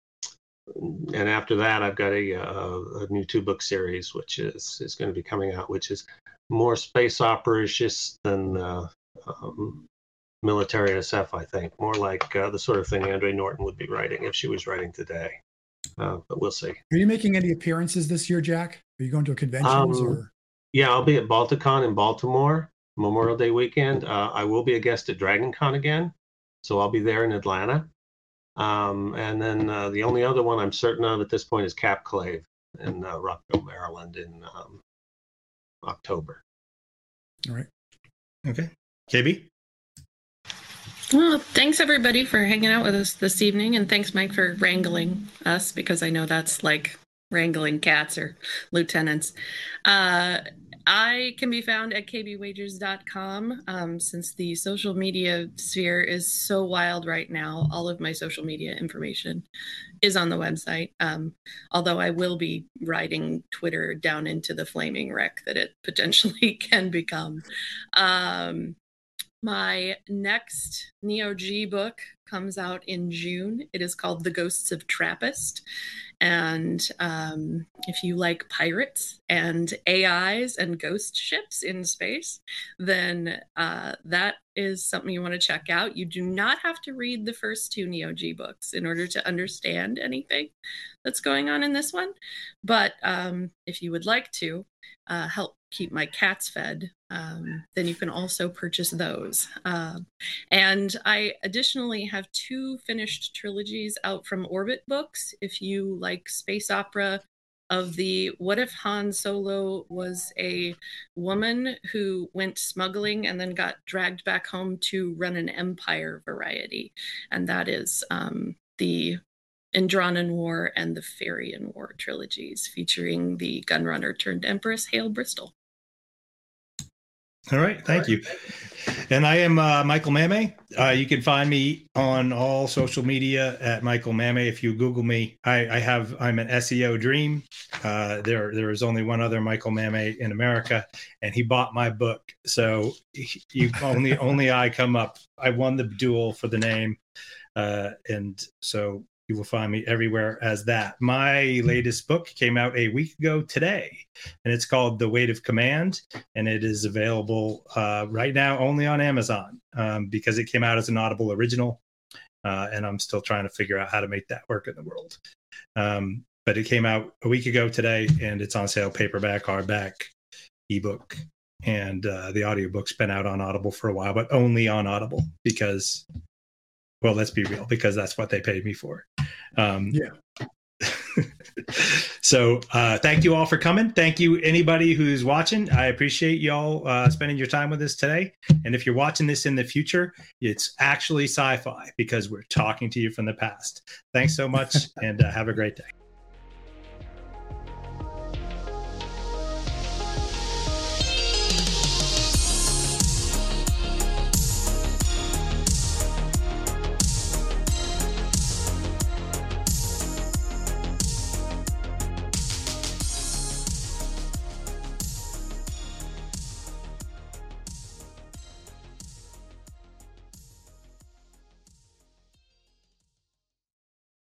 and after that, I've got a, a, a new two-book series, which is, is going to be coming out, which is more space opera-ish than uh, um, military S F, I think. More like uh, the sort of thing Andre Norton would be writing if she was writing today. Uh, but we'll see. Are you making any appearances this year, Jack? Are you going to conventions? Um, or? Yeah, I'll be at Balticon in Baltimore Memorial Day weekend. Uh, I will be a guest at DragonCon again, so I'll be there in Atlanta. Um, and then uh, the only other one I'm certain of at this point is Capclave in uh, Rockville, Maryland in um, October. All right. Okay. K B? Well, thanks everybody for hanging out with us this evening, and thanks Mike for wrangling us, because I know that's like wrangling cats or lieutenants. Uh, I can be found at k b wagers dot com. Um, since the social media sphere is so wild right now, all of my social media information is on the website. Um, although I will be riding Twitter down into the flaming wreck that it potentially can become. Um, My next Neo G book comes out in June. It is called The Ghosts of Trappist. And um, if you like pirates and A Is and ghost ships in space, then uh, that is something you want to check out. You do not have to read the first two Neo G books in order to understand anything that's going on in this one. But um, if you would like to uh, help keep my cats fed, um, then you can also purchase those. Uh, and I additionally have two finished trilogies out from Orbit Books. If you like space opera of the what if Han Solo was a woman who went smuggling and then got dragged back home to run an empire variety. And that is um, the Andronin War and the Farian War trilogies, featuring the gunrunner turned Empress Hale Bristol. All right, thank you. And I am uh, Michael Mame. Uh, you can find me on all social media at Michael Mame. If you Google me, I, I have I'm an S E O dream. Uh, there there is only one other Michael Mame in America, and he bought my book. So you only only I come up. I won the duel for the name, uh, and so you will find me everywhere as that. My latest book came out a week ago today, and it's called The Weight of Command, and it is available uh, right now only on Amazon um, because it came out as an Audible original, uh, and I'm still trying to figure out how to make that work in the world. Um, but it came out a week ago today, and it's on sale paperback, hardback, ebook, and uh, the audiobook's been out on Audible for a while, but only on Audible because, well, let's be real, because that's what they paid me for. Um, Yeah. So uh, thank you all for coming. Thank you, anybody who's watching. I appreciate y'all uh, spending your time with us today. And if you're watching this in the future, it's actually sci-fi because we're talking to you from the past. Thanks so much, and uh, have a great day.